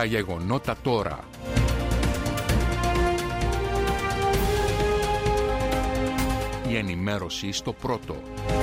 Τα γεγονότα τώρα. Η ενημέρωση στο πρώτο.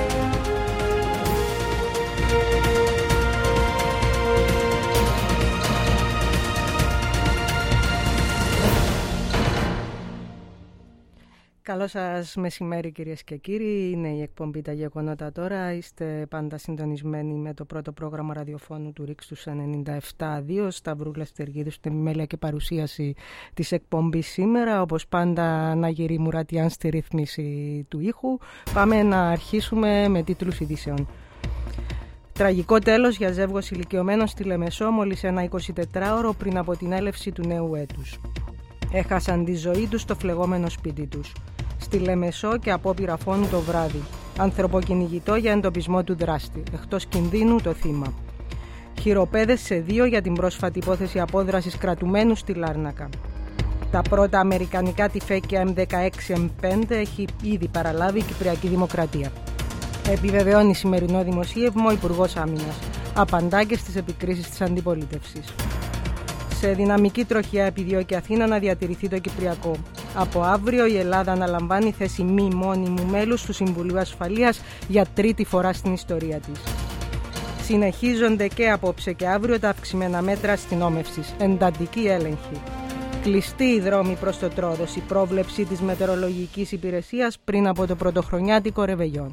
Καλό σας μεσημέρι κυρίες και κύριοι, είναι η εκπομπή «Τα γεγονότα τώρα». Είστε πάντα συντονισμένοι με το πρώτο πρόγραμμα ραδιοφώνου του Ρίξ τους 97.2. Σταυρούλα Στεργίδου στην επιμέλεια και παρουσίαση της εκπομπής σήμερα. Όπως πάντα Αναγυρή Μουρατιάν στη ρύθμιση του ήχου. Πάμε να αρχίσουμε με τίτλους ειδήσεων. Τραγικό τέλος για ζεύγος ηλικιωμένων στη Λεμεσό μόλις ένα 24ωρο πριν από την έλευση του νέου έτους. Έχασαν τη ζωή τους στο φλεγόμενο σπίτι τους. Στη Λεμεσό και απόπειρα φόνου το βράδυ. Ανθρωποκυνηγητό για εντοπισμό του δράστη. Εκτός κινδύνου το θύμα. Χειροπέδες σε 2 για την πρόσφατη υπόθεση απόδρασης κρατουμένου στη Λάρνακα. Τα πρώτα αμερικανικά τυφέκια M16-M5 έχει ήδη παραλάβει η Κυπριακή Δημοκρατία. Επιβεβαιώνει σημερινό δημοσίευμα ο Υπουργός Άμυνας. Απαντά και στις επικρίσεις της αντιπολίτευσης. Σε δυναμική τροχιά επιδιώκει Αθήνα να διατηρηθεί το Κυπριακό. Από αύριο η Ελλάδα αναλαμβάνει θέση μη μόνιμου μέλους του Συμβουλίου Ασφαλείας για τρίτη φορά στην ιστορία της. Συνεχίζονται και απόψε και αύριο τα αυξημένα μέτρα αστυνόμευσης. Εντατική έλεγχη. Κλειστή η δρόμη προς το Τρόδος, η πρόβλεψη της μετεωρολογικής υπηρεσίας πριν από το πρωτοχρονιάτικο ρεβεγιόν.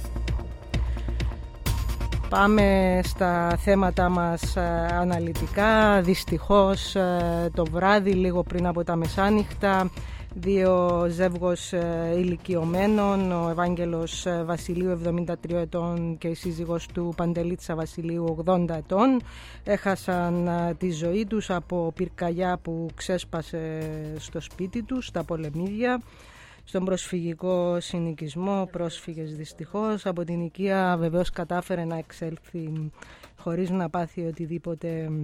Πάμε στα θέματα μας αναλυτικά. Δυστυχώς το βράδυ, λίγο πριν από τα μεσάνυχτα, 2 ζεύγος ηλικιωμένων, ο Ευάγγελος Βασιλείου 73 ετών και η σύζυγος του Παντελίτσα Βασιλείου 80 ετών, έχασαν τη ζωή τους από πυρκαγιά που ξέσπασε στο σπίτι τους, στα Πολεμίδια. Στον προσφυγικό συνοικισμό, πρόσφυγες δυστυχώς. Από την οικία βεβαίως κατάφερε να εξέλθει χωρίς να πάθει οτιδήποτε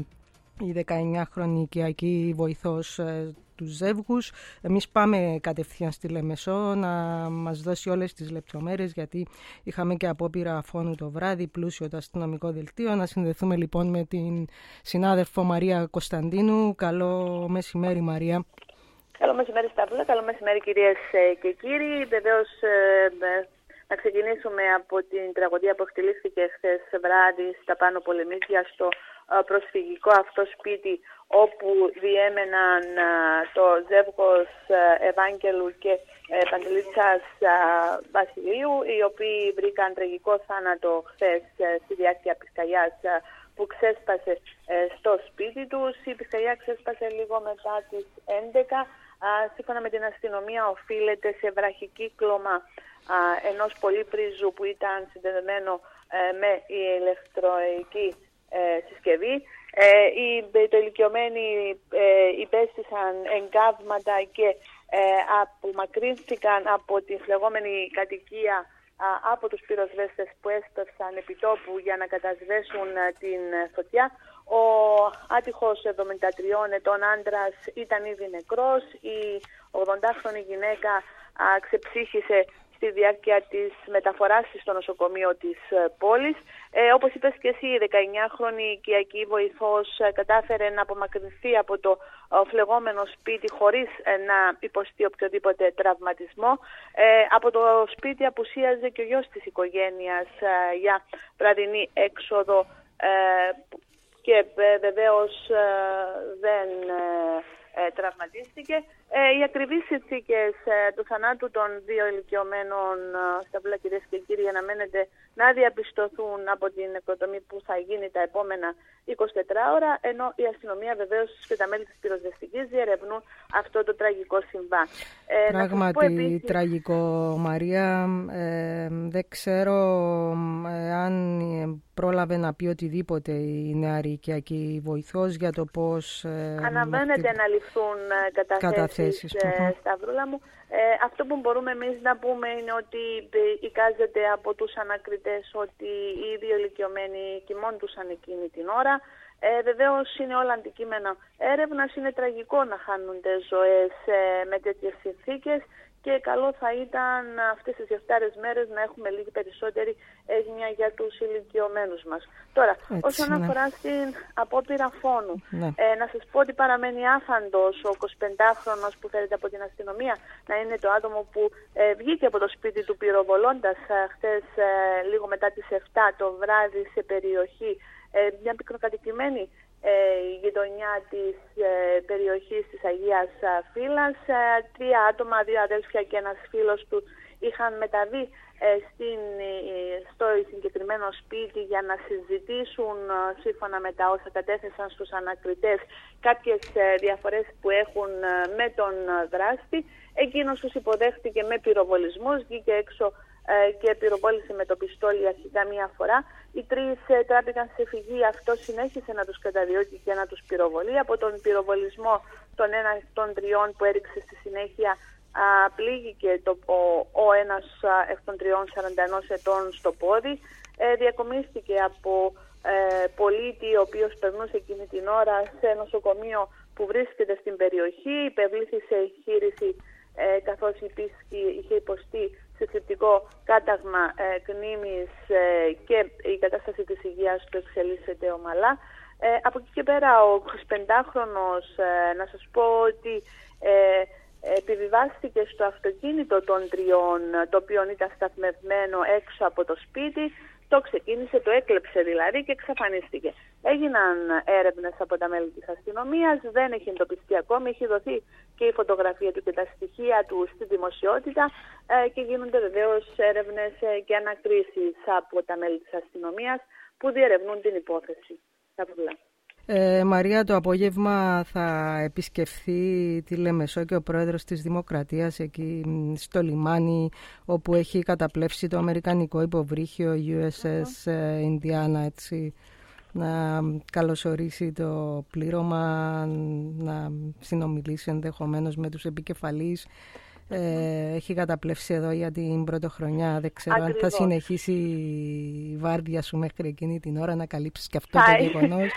η 19χρονη οικιακή βοηθός του ζεύγους. Εμείς πάμε κατευθείαν στη Λεμεσό να μας δώσει όλες τις λεπτομέρειες, γιατί είχαμε και απόπειρα φόνου το βράδυ, πλούσιο το αστυνομικό δελτίο. Να συνδεθούμε λοιπόν με την συνάδελφο Μαρία Κωνσταντίνου. Καλό μεσημέρι, Μαρία. Καλό μεσημέρι Σταύρουλα, καλό μεσημέρι κυρίες και κύριοι. Βεβαίως να ξεκινήσουμε από την τραγωδία που εκτελήθηκε χθες βράδυ στα Πάνω Πολεμίδια, στο προσφυγικό αυτό σπίτι, όπου διέμεναν το ζεύγος Ευάγγελου και Παντελίτσας Βασιλείου, οι οποίοι βρήκαν τραγικό θάνατο χθες στη διάρκεια πυρκαγιάς που ξέσπασε στο σπίτι τους. Η πυρκαγιά ξέσπασε λίγο μετά τις 11. Σύμφωνα με την αστυνομία οφείλεται σε βραχικύκλωμα ενός πολύπριζου που ήταν συνδεδεμένο με η ηλεκτροϊκή συσκευή. Οι ηλικιωμένοι υπέστησαν εγκάβματα και απομακρύνθηκαν από τη φλεγόμενη κατοικία από τους πυροσβέστες που έσπευσαν επιτόπου για να κατασβέσουν την φωτιά. Ο άτυχος 73 ετών άντρας ήταν ήδη νεκρός. Η 80χρονη γυναίκα ξεψύχησε στη διάρκεια της μεταφοράς της στο νοσοκομείο της πόλης. Όπως είπες και εσύ, η 19χρονη οικιακή βοηθός κατάφερε να απομακρυνθεί από το φλεγόμενο σπίτι χωρίς να υποστεί οποιοδήποτε τραυματισμό. Από το σπίτι απουσίαζε και ο γιος της οικογένειας για βραδινή έξοδο και βεβαίως δεν τραυματίστηκε. Οι ακριβείς συνθήκες του θανάτου των 2 ηλικιωμένων, Σταυρούλα, κυρίες και κύριοι, αναμένεται να διαπιστωθούν από την νεκροτομή που θα γίνει τα επόμενα 24 ώρα, ενώ η αστυνομία βεβαίως και τα μέλη της πυροσβεστικής διερευνούν αυτό το τραγικό συμβάν. Πράγματι τραγικό, Μαρία. Δεν ξέρω αν πρόλαβε να πει οτιδήποτε η νεαρή οικιακή βοηθός για το πώς αναμένεται να ληφθούν καταθέσεις. Σταυρούλα μου, αυτό που μπορούμε εμείς να πούμε είναι ότι εικάζεται από τους ανακριτές ότι οι 2 ηλικιωμένοι κοιμώντουσαν εκείνη την ώρα. Βεβαίως είναι όλα αντικείμενα έρευνας. Είναι τραγικό να χάνονται ζωές με τέτοιες συνθήκες και καλό θα ήταν αυτές τις 7 μέρες να έχουμε λίγη περισσότερη έγνοια για τους ηλικιωμένους μας. Τώρα, όσον αφορά στην απόπειρα φόνου, να σας πω ότι παραμένει άφαντος ο 25χρονος που φέρεται από την αστυνομία να είναι το άτομο που βγήκε από το σπίτι του πυροβολώντας χθες λίγο μετά τις 7 το βράδυ σε περιοχή, μια πυκνοκατοικημένη γειτονιά της περιοχής της Αγίας Φύλας. 3 άτομα, 2 αδέλφια και ένας φίλος του είχαν μεταβεί στο συγκεκριμένο σπίτι για να συζητήσουν σύμφωνα με τα όσα κατέθεσαν στους ανακριτές κάποιες διαφορές που έχουν με τον δράστη. Εκείνος τους υποδέχτηκε με πυροβολισμούς, βγήκε έξω και πυροβόλησε με το πιστόλι αρχικά μία φορά. Οι 3 τράπηκαν σε φυγή, αυτό συνέχισε να τους καταδιώκει και να τους πυροβολεί. Από τον πυροβολισμό των 1 των 3 που έριξε στη συνέχεια πλήγηκε ο ένας εκ των 3 41 ετών στο πόδι. Διακομίστηκε από πολίτη ο οποίος περνούσε εκείνη την ώρα σε νοσοκομείο που βρίσκεται στην περιοχή. Υπευλήθη σε εγχείρηση καθώς είχε υποστεί σε θλιπτικό κάταγμα κνήμης και η κατάσταση της υγείας του εξελίσσεται ομαλά. Από εκεί και πέρα ο 25χρονος, να σας πω ότι επιβιβάστηκε στο αυτοκίνητο των 3, το οποίο ήταν σταθμευμένο έξω από το σπίτι. Το ξεκίνησε, το έκλεψε δηλαδή και εξαφανίστηκε. Έγιναν έρευνες από τα μέλη της αστυνομίας, δεν έχει εντοπιστεί ακόμη, έχει δοθεί και η φωτογραφία του και τα στοιχεία του στη δημοσιότητα και γίνονται βεβαίως έρευνες και ανακρίσεις από τα μέλη της αστυνομίας που διερευνούν την υπόθεση. Μαρία, το απόγευμα θα επισκεφθεί τη Λεμεσό και ο πρόεδρος της Δημοκρατίας εκεί στο λιμάνι όπου έχει καταπλέψει το αμερικανικό υποβρύχιο USS Indiana, έτσι, να καλωσορίσει το πλήρωμα, να συνομιλήσει ενδεχομένως με τους επικεφαλείς. Έχει καταπλέψει εδώ για την πρωτοχρονιά. Δεν ξέρω αν θα συνεχίσει η βάρδια σου μέχρι εκείνη την ώρα να καλύψεις και αυτό το γεγονός.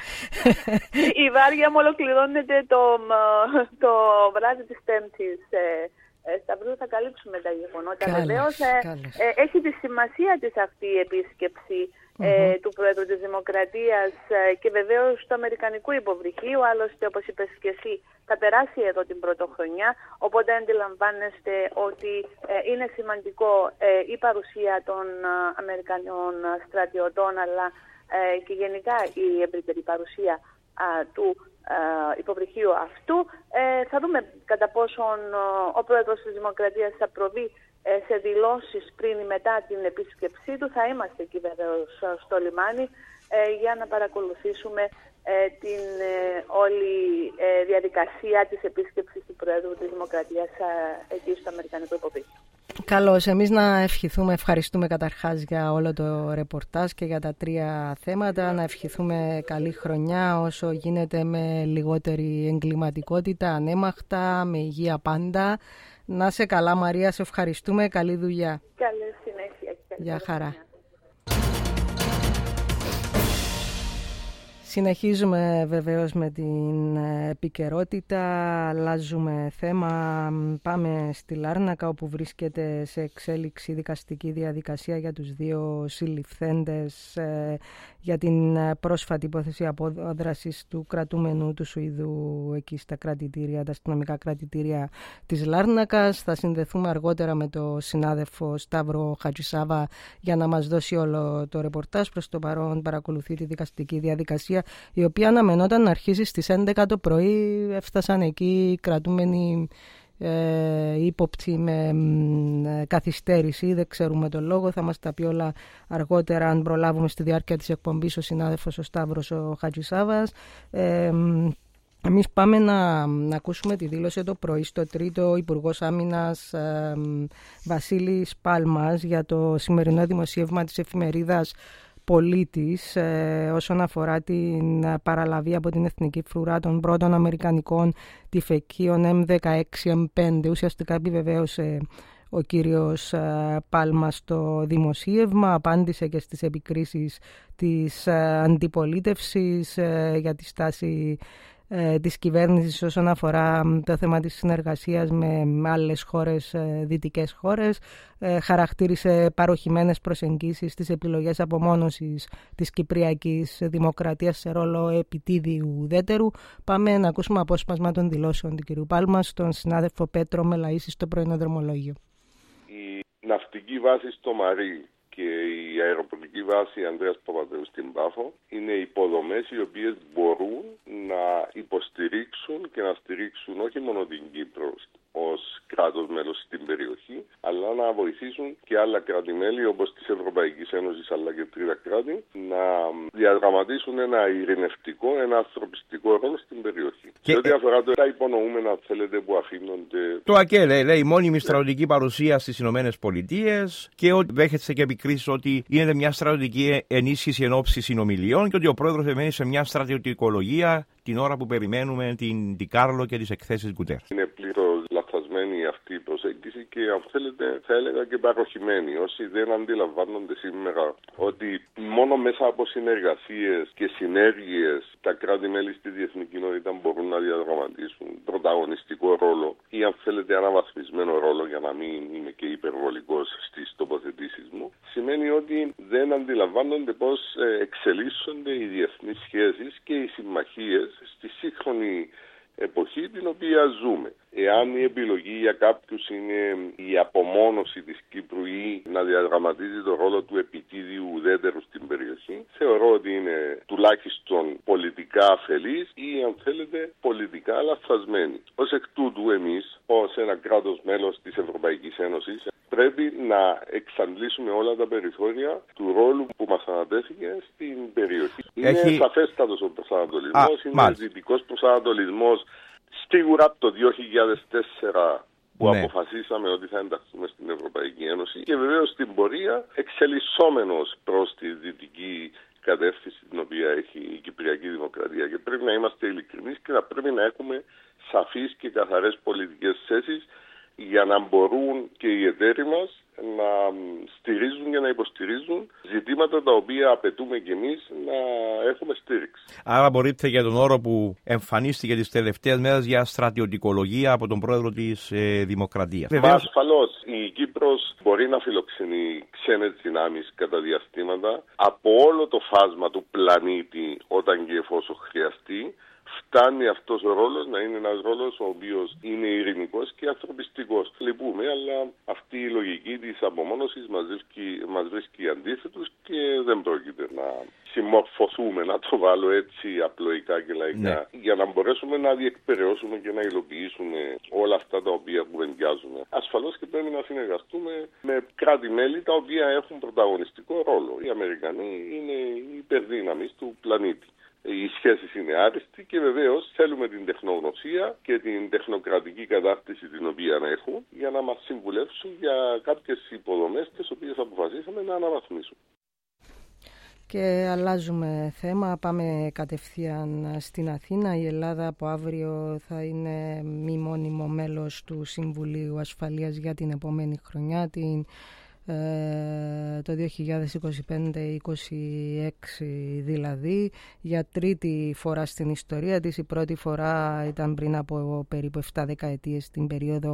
Η βάρδια μου ολοκληρώνεται το βράδυ της Πέμπτης. Σταυρού, θα καλύψουμε τα γεγονότα. Βεβαίως έχει τη σημασία της αυτή η επίσκεψη του Πρόεδρου της Δημοκρατίας και βεβαίως του Αμερικανικού υποβρυχίου. Άλλωστε, όπως είπες και εσύ, θα περάσει εδώ την πρωτοχρονιά, οπότε αντιλαμβάνεστε ότι είναι σημαντικό η παρουσία των Αμερικανών στρατιωτών, αλλά και γενικά η ευρύτερη παρουσία του υποβρυχίου αυτού. Θα δούμε κατά πόσον ο Πρόεδρος της Δημοκρατίας θα προβεί σε δηλώσεις πριν ή μετά την επίσκεψή του. Θα είμαστε εκεί βεβαίως στο λιμάνι για να παρακολουθήσουμε την όλη διαδικασία της επίσκεψης του Πρόεδρου της Δημοκρατίας εκεί στο Αμερικανικό υποβρύχιο. Καλώς. Εμείς να ευχαριστούμε καταρχάς για όλο το ρεπορτάζ και για τα 3 θέματα. Να ευχηθούμε καλή χρονιά όσο γίνεται με λιγότερη εγκληματικότητα, ανέμαχτα, με υγεία πάντα. Να είσαι καλά, Μαρία, σε ευχαριστούμε. Καλή δουλειά. Καλή συνέχεια. Γεια χαρά. Συνεχίζουμε βεβαίως με την επικαιρότητα, αλλάζουμε θέμα, πάμε στη Λάρνακα όπου βρίσκεται σε εξέλιξη δικαστική διαδικασία για τους 2 συλληφθέντες για την πρόσφατη υπόθεση απόδρασης του κρατούμενου του Σουηδού εκεί στα κρατητήρια, τα αστυνομικά κρατητήρια της Λάρνακας. Θα συνδεθούμε αργότερα με το συνάδελφο Σταύρο Χατζησάβα για να μας δώσει όλο το ρεπορτάζ. Προς το παρόν παρακολουθεί τη δικαστική διαδικασία η οποία αναμενόταν να αρχίσει στις 11 το πρωί. Έφτασαν εκεί κρατούμενοι ύποπτοι με καθυστέρηση, δεν ξέρουμε τον λόγο, θα μας τα πει όλα αργότερα αν προλάβουμε στη διάρκεια της εκπομπής ο συνάδελφος ο Σταύρος ο Χατζησάβας. Εμείς πάμε να ακούσουμε τη δήλωση το πρωί στο τρίτο Υπουργός Άμυνας Βασίλης Πάλμας για το σημερινό δημοσίευμα της εφημερίδας Πολίτης όσον αφορά την παραλαβή από την Εθνική Φρουρά των πρώτων αμερικανικών τυφεκίων M16-M5. Ουσιαστικά επιβεβαίωσε ο κύριος Πάλμα στο δημοσίευμα, απάντησε και στις επικρίσεις της αντιπολίτευσης για τη στάση της κυβέρνησης όσον αφορά το θέμα της συνεργασίας με άλλες χώρες, δυτικές χώρες. Χαρακτήρισε παροχημένες προσεγγίσεις στις επιλογές απομόνωσης της Κυπριακής Δημοκρατίας σε ρόλο επιτίδιου ουδέτερου. Πάμε να ακούσουμε απόσπασμα των δηλώσεων του κ. Πάλμα στον συνάδελφο Πέτρο Μελαΐση στο πρωινό δρομολόγιο. Η ναυτική βάση στο Μαρί και η αεροπορική βάση Ανδρέας Παπαδρέου στην Πάφο είναι υποδομές οι οποίες μπορούν να υποστηρίξουν και να στηρίξουν όχι μόνο την Κύπρο ως κράτος μέλος στην περιοχή, αλλά να βοηθήσουν και άλλα κράτη-μέλη όπως της Ευρωπαϊκής Ένωσης αλλά και τρίτα κράτη να διαδραματίσουν ένα ειρηνευτικό, ένα ανθρωπιστικό ρόλο στην περιοχή. Και ό,τι αφορά τα υπονοούμενα, θέλετε, που αφήνονται. Το ΑΚΕ λέει μόνιμη στρατιωτική παρουσία στις Ηνωμένες Πολιτείες και ότι δέχεται και επικρίσεις ότι είναι μια στρατιωτική ενίσχυση εν ώψη συνομιλιών και ότι ο πρόεδρος εμένει σε μια στρατιωτικολογία την ώρα που περιμένουμε την Ντικάρλο και τις εκθέσεις Γκουτέρ. Είναι πλήρως λαθασμένη αυτή η προσέγγιση και, αν θέλετε, θα έλεγα και παροχημένη. Όσοι δεν αντιλαμβάνονται σήμερα ότι μόνο μέσα από συνεργασίες και συνέργειες τα κράτη-μέλη στη διεθνή κοινότητα μπορούν να διαδραματίσουν πρωταγωνιστικό ρόλο ή, αν θέλετε, αναβαθμισμένο ρόλο, για να μην είμαι και υπερβολικός στις τοποθετήσεις μου, σημαίνει ότι δεν αντιλαμβάνονται πώς εξελίσσονται οι διεθνείς σχέσεις και οι συμμαχίες στη σύγχρονη εποχή την οποία ζούμε. Εάν η επιλογή για κάποιους είναι η απομόνωση της Κύπρου ή να διαδραματίζει το ρόλο του επιτίδιου ουδέτερου στην περιοχή, θεωρώ ότι είναι τουλάχιστον πολιτικά αφελής ή, αν θέλετε, πολιτικά λαθασμένη. Ως εκ τούτου, εμείς, ως ένα κράτος μέλος της Ευρωπαϊκής Ένωσης, πρέπει να εξαντλήσουμε όλα τα περιθώρια του ρόλου που μας ανατέθηκε στην περιοχή. Είναι σαφέστατος ο προσανατολισμός, είναι δυτικός προσανατολισμός. Σίγουρα από το 2004 που αποφασίσαμε ότι θα ενταχθούμε στην Ευρωπαϊκή Ένωση και βεβαίως στην πορεία εξελισσόμενος προς τη δυτική κατεύθυνση την οποία έχει η Κυπριακή Δημοκρατία. Και πρέπει να είμαστε ειλικρινείς και να πρέπει να έχουμε σαφείς και καθαρές πολιτικές θέσεις για να μπορούν και οι εταίροι μας να στηρίζουν και να υποστηρίζουν ζητήματα τα οποία απαιτούμε και εμείς να έχουμε στήριξη. Άρα μπορείτε για τον όρο που εμφανίστηκε τις τελευταίες μέρες για στρατιωτικολογία από τον πρόεδρο της Δημοκρατίας. Ασφαλώς η Κύπρος μπορεί να φιλοξενεί ξένες δυνάμεις κατά διαστήματα από όλο το φάσμα του πλανήτη όταν και εφόσον χρειαστεί. Φτάνει αυτός ο ρόλος να είναι ένας ρόλος ο οποίος είναι ειρηνικός και ανθρωπιστικός. Λυπούμε, αλλά αυτή η λογική της απομόνωσης μας βρίσκει αντίθετους και δεν πρόκειται να συμμορφωθούμε, να το βάλω έτσι απλοϊκά και λαϊκά, για να μπορέσουμε να διεκπεραιώσουμε και να υλοποιήσουμε όλα αυτά τα οποία κουβεντιάζουμε. Ασφαλώς και πρέπει να συνεργαστούμε με κράτη-μέλη τα οποία έχουν πρωταγωνιστικό ρόλο. Οι Αμερικανοί είναι οι υπερδύναμεις του πλανήτη. Οι σχέσεις είναι άριστοι και βεβαίως θέλουμε την τεχνογνωσία και την τεχνοκρατική κατάρτιση την οποία έχουν για να μας συμβουλεύσουν για κάποιες υποδομές τις οποίες αποφασίσαμε να αναβαθμίσουμε. Και αλλάζουμε θέμα, πάμε κατευθείαν στην Αθήνα. Η Ελλάδα από αύριο θα είναι μη μόνιμο μέλος του Συμβουλίου Ασφαλείας για την επόμενη χρονιά, το 2025-26 δηλαδή, για τρίτη φορά στην ιστορία της. Η πρώτη φορά ήταν πριν από περίπου 7 δεκαετίες, στην περίοδο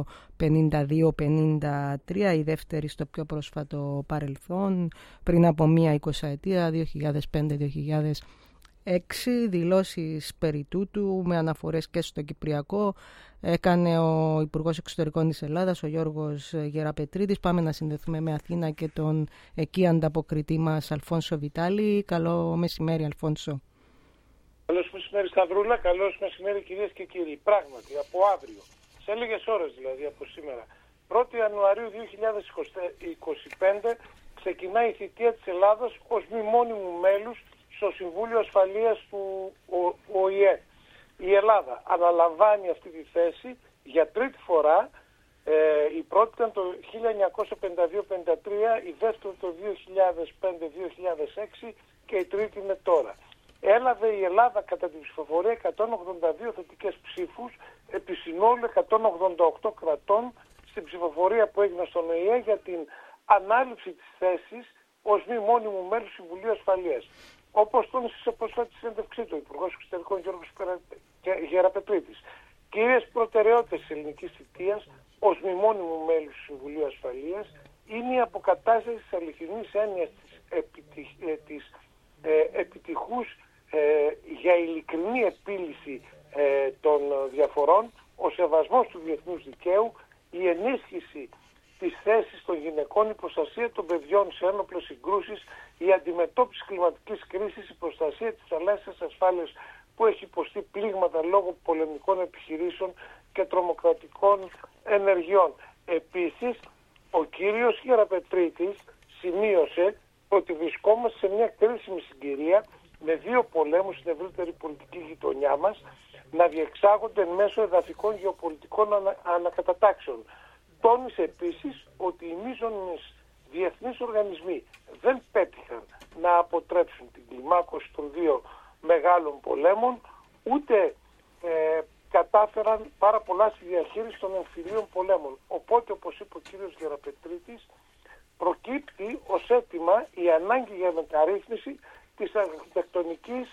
52-53, η δεύτερη στο πιο πρόσφατο παρελθόν, πριν από μία 20ετία, 2005-2006. Δηλώσεις περί τούτου με αναφορές και στο Κυπριακό έκανε ο Υπουργός Εξωτερικών της Ελλάδας, ο Γιώργος Γεραπετρίτης. Πάμε να συνδεθούμε με Αθήνα και τον εκεί ανταποκριτή μας Αλφόνσο Βιτάλη. Καλό μεσημέρι, Αλφόνσο. Καλώς μεσημέρι, Σταυρούλα. Καλώς μεσημέρι, κυρίες και κύριοι. Πράγματι, από αύριο, σε λίγες ώρες δηλαδή από σήμερα, 1η Ιανουαρίου 2025, ξεκινάει η θητεία της Ελλάδας ως μη μόνιμου μέλους στο Συμβούλιο Ασφαλείας του ΟΗΕ. Η Ελλάδα αναλαμβάνει αυτή τη θέση για τρίτη φορά. Η πρώτη ήταν το 1952-53, η δεύτερη το 2005-2006 και η τρίτη είναι τώρα. Έλαβε η Ελλάδα κατά την ψηφοφορία 182 θετικές ψήφους επί συνόλου 188 κρατών στην ψηφοφορία που έγινε στον ΟΗΕ για την ανάληψη της θέσης ως μη μόνιμου μέλους Συμβουλίου Ασφαλείας. όπως τόνισε σε πρόσφατη συνέντευξή του ο Υπουργός Εξωτερικών Γιώργος Γεραπετρίτης. Κύριες προτεραιότητες της ελληνικής θητείας ως μνημόνιμου μέλους του Συμβουλίου Ασφαλείας είναι η αποκατάσταση της αληθινής έννοιας της επιτυχούς για ειλικρινή επίλυση των διαφορών, ο σεβασμός του διεθνούς δικαίου, η ενίσχυση της θέσης των γυναικών, η προστασία των παιδιών σε ένοπλες συγκρούσεις, η αντιμετώπιση κλιματικής κρίσης, η προστασία της θαλάσσιας ασφάλειας που έχει υποστεί πλήγματα λόγω πολεμικών επιχειρήσεων και τρομοκρατικών ενεργειών. Επίσης, ο κύριος Γεραπετρίτης σημείωσε ότι βρισκόμαστε σε μια κρίσιμη συγκυρία με δύο πολέμους στην ευρύτερη πολιτική γειτονιά μας να διεξάγονται μέσω εδαφικών γεωπολιτικών ανακατατάξεων. Τόνισε επίσης ότι οι μείζονες διεθνείς οργανισμοί δεν πέτυχαν να αποτρέψουν την κλιμάκωση των δύο μεγάλων πολέμων, ούτε κατάφεραν πάρα πολλά στη διαχείριση των εμφυλίων πολέμων. Οπότε, όπως είπε ο κύριος Γεραπετρίτης, προκύπτει ως αίτημα η ανάγκη για μεταρρύθμιση της αρχιτεκτονικής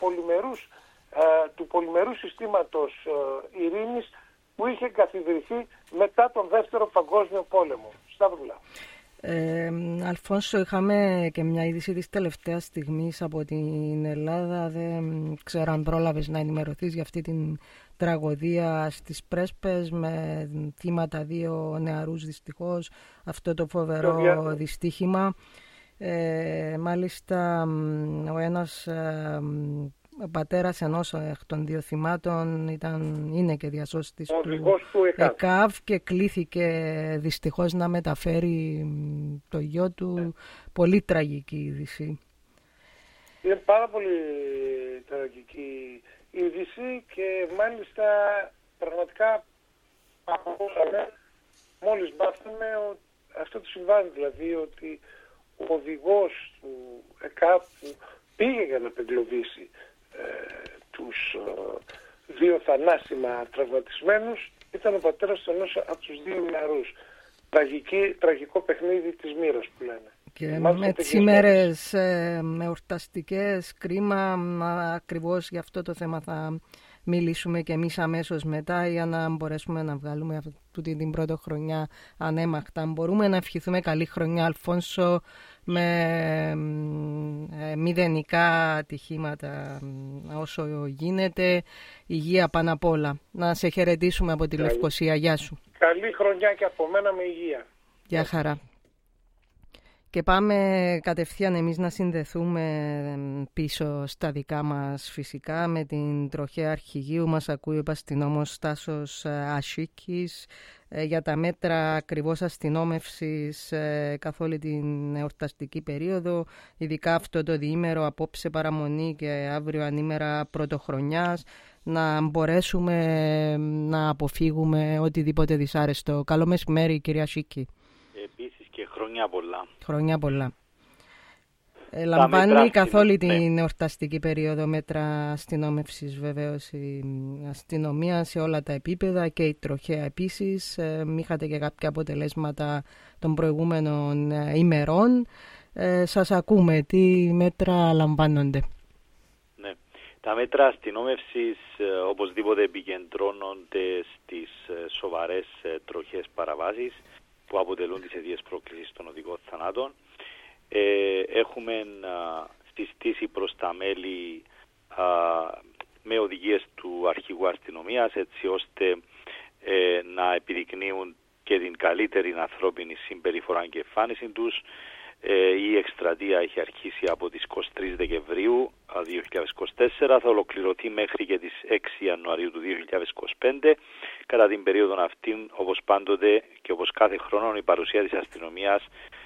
του πολυμερού συστήματος ειρήνης που είχε καθιδρυθεί μετά τον Δεύτερο Παγκόσμιο Πόλεμο. Σταυρούλα. Αλφόνσο, είχαμε και μια είδηση της τελευταίας στιγμής από την Ελλάδα. Δεν ξέρω αν πρόλαβες να ενημερωθείς για αυτή την τραγωδία στις Πρέσπες με θύματα 2 νεαρούς δυστυχώς, αυτό το φοβερό δυστύχημα. Μάλιστα ο ένας πατέρας ενός εκ των 2 θυμάτων είναι και διασώστης του ΕΚΑΒ και κλήθηκε δυστυχώς να μεταφέρει το γιο του. Πολύ τραγική είδηση. Είναι πάρα πολύ τραγική είδηση και μάλιστα πραγματικά μόλις μάθαμε αυτό το συμβάνει, δηλαδή ότι ο οδηγός του ΕΚΑΒ που πήγε για να απεγκλωβίσει τους 2 θανάσιμα τραυματισμένους ήταν ο πατέρας του ενός από τους 2 νεαρούς. Τραγικό παιχνίδι της μοίρας που λένε. Και με τις ημέρες εορταστικές, κρίμα, ακριβώς για αυτό το θέμα θα μιλήσουμε και εμείς αμέσως μετά για να μπορέσουμε να βγάλουμε αυτή την πρώτη χρονιά ανέμακτα. Μπορούμε να ευχηθούμε καλή χρονιά, Αλφόνσο, με μηδενικά ατυχήματα όσο γίνεται, υγεία πάνω απ' όλα. Να σε χαιρετήσουμε από τη Λευκοσία. Γεια σου. Καλή χρονιά και από μένα με υγεία. Γεια χαρά. Και πάμε κατευθείαν εμείς να συνδεθούμε πίσω στα δικά μας φυσικά με την τροχέα αρχηγείου. Μας ακούει ο αστυνόμος Στάσος Ασίκης για τα μέτρα ακριβώς αστυνόμευσης καθ' όλη την εορταστική περίοδο, ειδικά αυτό το διήμερο, απόψε παραμονή και αύριο ανήμερα πρωτοχρονιάς, να μπορέσουμε να αποφύγουμε οτιδήποτε δυσάρεστο. Καλό μεσημέρι, κυρία Ασίκη. Επίσης και χρόνια πολλά. Χρόνια πολλά. Λαμβάνει καθ' όλη την εορταστική περίοδο μέτρα αστυνόμευσης βεβαίως η αστυνομία σε όλα τα επίπεδα και η τροχέα επίσης. Είχατε και κάποια αποτελέσματα των προηγούμενων ημερών. Σας ακούμε. Τι μέτρα λαμβάνονται? Ναι. Τα μέτρα αστυνόμευσης οπωσδήποτε επικεντρώνονται στις σοβαρές τροχές παραβάσεις που αποτελούν τις αιτίες πρόκλησης των οδικών θανάτων. Έχουμε συστήσει προς τα μέλη με οδηγίες του αρχηγού αστυνομίας, έτσι ώστε να επιδεικνύουν και την καλύτερη ανθρώπινη συμπεριφορά και εμφάνιση τους. Η εκστρατεία έχει αρχίσει από τις 23 Δεκεμβρίου 2024, θα ολοκληρωθεί μέχρι και τις 6 Ιανουαρίου του 2025. Κατά την περίοδο αυτή, όπως πάντοτε και όπως κάθε χρόνο, η παρουσία της αστυνομίας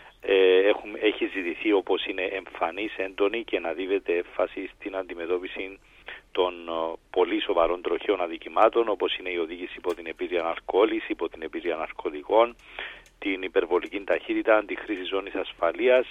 έχει ζητηθεί όπως είναι εμφανής, έντονη και να δίδεται έμφαση στην αντιμετώπιση των πολύ σοβαρών τροχαίων αδικημάτων, όπως είναι η οδήγηση υπό την επίρρεια αλκοόλης, υπό την επίρρεια ναρκωτικών, την υπερβολική ταχύτητα, τη χρήση ζώνης ασφαλείας,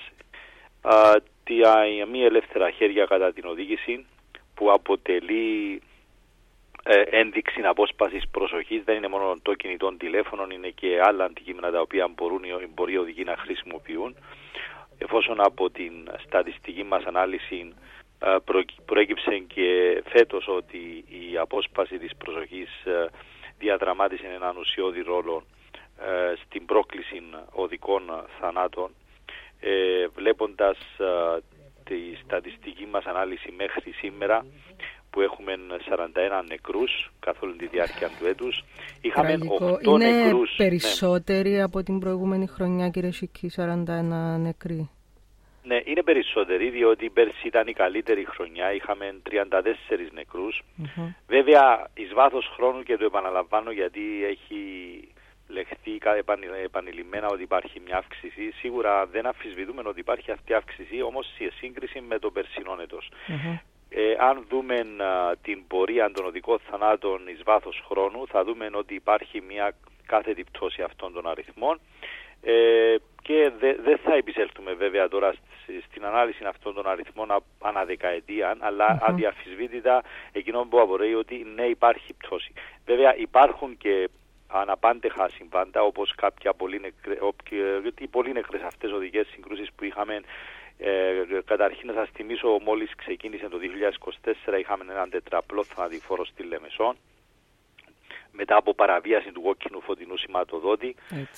τη μη ελεύθερα χέρια κατά την οδήγηση, που αποτελεί ένδειξη απόσπασης προσοχής. Δεν είναι μόνο το κινητό τηλέφωνο, είναι και άλλα αντικείμενα τα οποία μπορεί οι οδηγοί να χρησιμοποιούν. Εφόσον από την στατιστική μας ανάλυση προέκυψε και φέτος ότι η απόσπαση της προσοχής διαδραμάτισε έναν ουσιώδη ρόλο στην πρόκληση οδικών θανάτων. Βλέποντας τη στατιστική μας ανάλυση μέχρι σήμερα, που έχουμε 41 νεκρούς καθ' όλη τη διάρκεια του έτους. Είχαμε 8 είναι νεκρούς. Είναι περισσότεροι από την προηγούμενη χρονιά, κύριε Σική, 41 νεκροί. Ναι, είναι περισσότεροι, διότι πέρσι ήταν η καλύτερη χρονιά, είχαμε 34 νεκρούς. Βέβαια, εις βάθος χρόνου, και το επαναλαμβάνω γιατί έχει λεχθεί επανειλημμένα ότι υπάρχει μια αύξηση, σίγουρα δεν αμφισβητούμε ότι υπάρχει αυτή η αύξηση, όμως σε σύγκριση με το περσινό έτος. Αν δούμε την πορεία των οδικών θανάτων εις βάθος χρόνου, θα δούμε ότι υπάρχει μια κάθετη πτώση αυτών των αριθμών, και δεν θα επισέλθουμε βέβαια τώρα στην ανάλυση αυτών των αριθμών ανά δεκαετία, αλλά αδιαφυσβήτητα εκείνο που απορρέει ότι ναι, υπάρχει πτώση. Βέβαια υπάρχουν και αναπάντεχα συμβάντα, όπως κάποια πολύ νεκρές αυτές οδικές συγκρούσεις που είχαμε. Καταρχήν να σας θυμίσω, μόλις ξεκίνησε το 2024 είχαμε έναν τετραπλό θανατηφόρο στη Λεμεσό μετά από παραβίαση του κόκκινου φωτεινού σηματοδότη.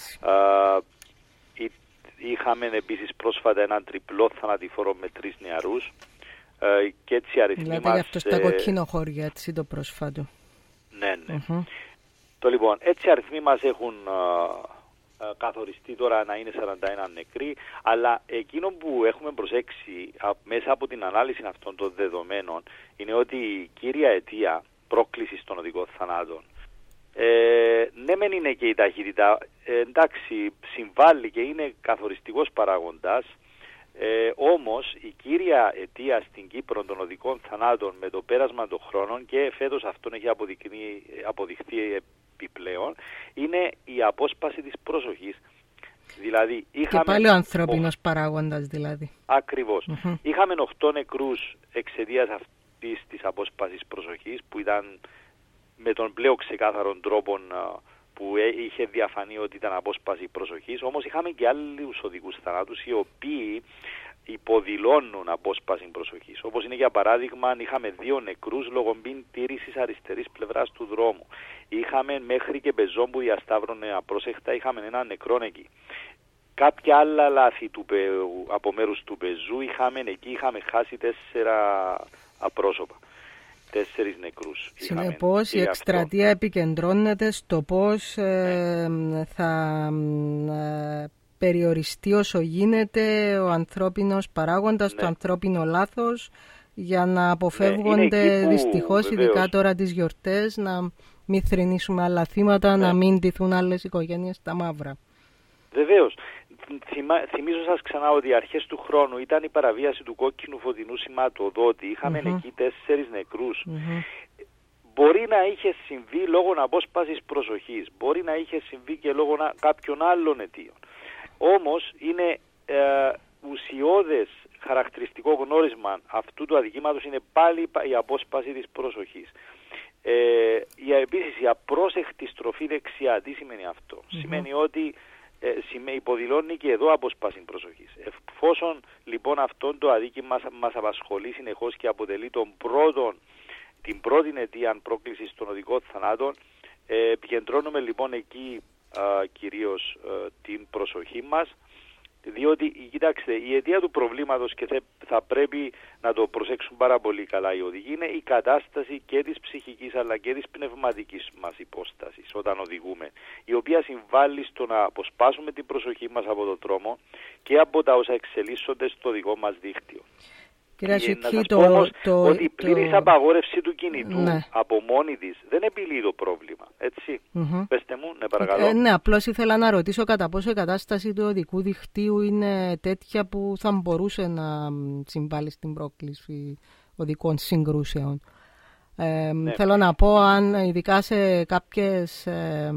Είχαμε επίσης πρόσφατα έναν τριπλό θανατηφόρο με 3 νεαρούς, και έτσι αριθμοί μας... Δηλαδή αυτό στα κοκκινοχώρια, έτσι το πρόσφατο. Ναι. Το λοιπόν, έτσι αριθμοί μας έχουν καθοριστεί τώρα να είναι 41 νεκροί, αλλά εκείνο που έχουμε προσέξει μέσα από την ανάλυση αυτών των δεδομένων είναι ότι η κύρια αιτία πρόκλησης των οδικών θανάτων, ναι μεν είναι και η ταχύτητα, εντάξει, συμβάλλει και είναι καθοριστικός παράγοντας, όμως η κύρια αιτία στην Κύπρο των οδικών θανάτων με το πέρασμα των χρόνων, και φέτος αυτόν έχει αποδειχθεί επιπλέον, είναι η απόσπαση της προσοχής. Δηλαδή, και πάλι ο ανθρώπινος παράγοντας δηλαδή. Ακριβώς. Είχαμε 8 νεκρούς εξαιτίας αυτής της απόσπασης προσοχής, που ήταν με τον πλέον ξεκάθαρον τρόπο που είχε διαφανεί ότι ήταν απόσπαση προσοχής, όμως είχαμε και άλλους οδικούς θανάτους οι οποίοι υποδηλώνουν απόσπαση προσοχής. Όπως είναι για παράδειγμα, είχαμε 2 νεκρούς λόγω μην τήρησης αριστερής πλευράς του δρόμου. Είχαμε μέχρι και πεζόν που διασταύρωνε απρόσεχτα, είχαμε έναν νεκρόν εκεί. Κάποια άλλα λάθη από μέρους του πεζού είχαμε χάσει 4 απρόσωπα. 4 νεκρούς. Συνεπώς η εκστρατεία επικεντρώνεται στο πώς θα περιοριστεί όσο γίνεται ο ανθρώπινος παράγοντας, το ανθρώπινο λάθος, για να αποφεύγονται δυστυχώς, ειδικά τώρα τις γιορτές, να μην θρηνήσουμε άλλα θύματα, να μην ντυθούν άλλες οικογένειες στα μαύρα. Βεβαίως. Θυμίζω σας ξανά ότι αρχές του χρόνου ήταν η παραβίαση του κόκκινου φωτεινού σηματοδότη. Είχαμε εκεί 4 νεκρούς. Μπορεί να είχε συμβεί λόγω απόσπασης προσοχής, μπορεί να είχε συμβεί και λόγω κάποιων άλλων αιτίων. Όμως είναι ουσιώδες χαρακτηριστικό γνώρισμα αυτού του αδικήματος είναι πάλι η απόσπαση της προσοχής. Επίσης η απρόσεχτη στροφή δεξιά, τι σημαίνει αυτό? Σημαίνει ότι υποδηλώνει και εδώ απόσπαση προσοχής. Εφόσον λοιπόν αυτό το αδίκημα μας απασχολεί συνεχώς και αποτελεί την πρώτη αιτία πρόκλησης των οδικών θανάτων, επικεντρώνουμε λοιπόν εκεί κυρίως την προσοχή μας, διότι κοιτάξτε, η αιτία του προβλήματος, και θα πρέπει να το προσέξουν πάρα πολύ καλά οι οδηγοί, είναι η κατάσταση και της ψυχικής αλλά και της πνευματικής μας υπόστασης όταν οδηγούμε, η οποία συμβάλλει στο να αποσπάσουμε την προσοχή μας από τον δρόμο και από τα όσα εξελίσσονται στο δικό μας δίκτυο. Κύριε Σική, ότι η πλήρης απαγόρευση του κινητού από μόνη της δεν επιλύει το πρόβλημα. Έτσι. Πεςτε μου, ναι, παρακαλώ. Ναι, απλώς ήθελα να ρωτήσω κατά πόσο η κατάσταση του οδικού δικτύου είναι τέτοια που θα μπορούσε να συμβάλλει στην πρόκληση οδικών συγκρούσεων. Θέλω να πω, αν ειδικά σε κάποιες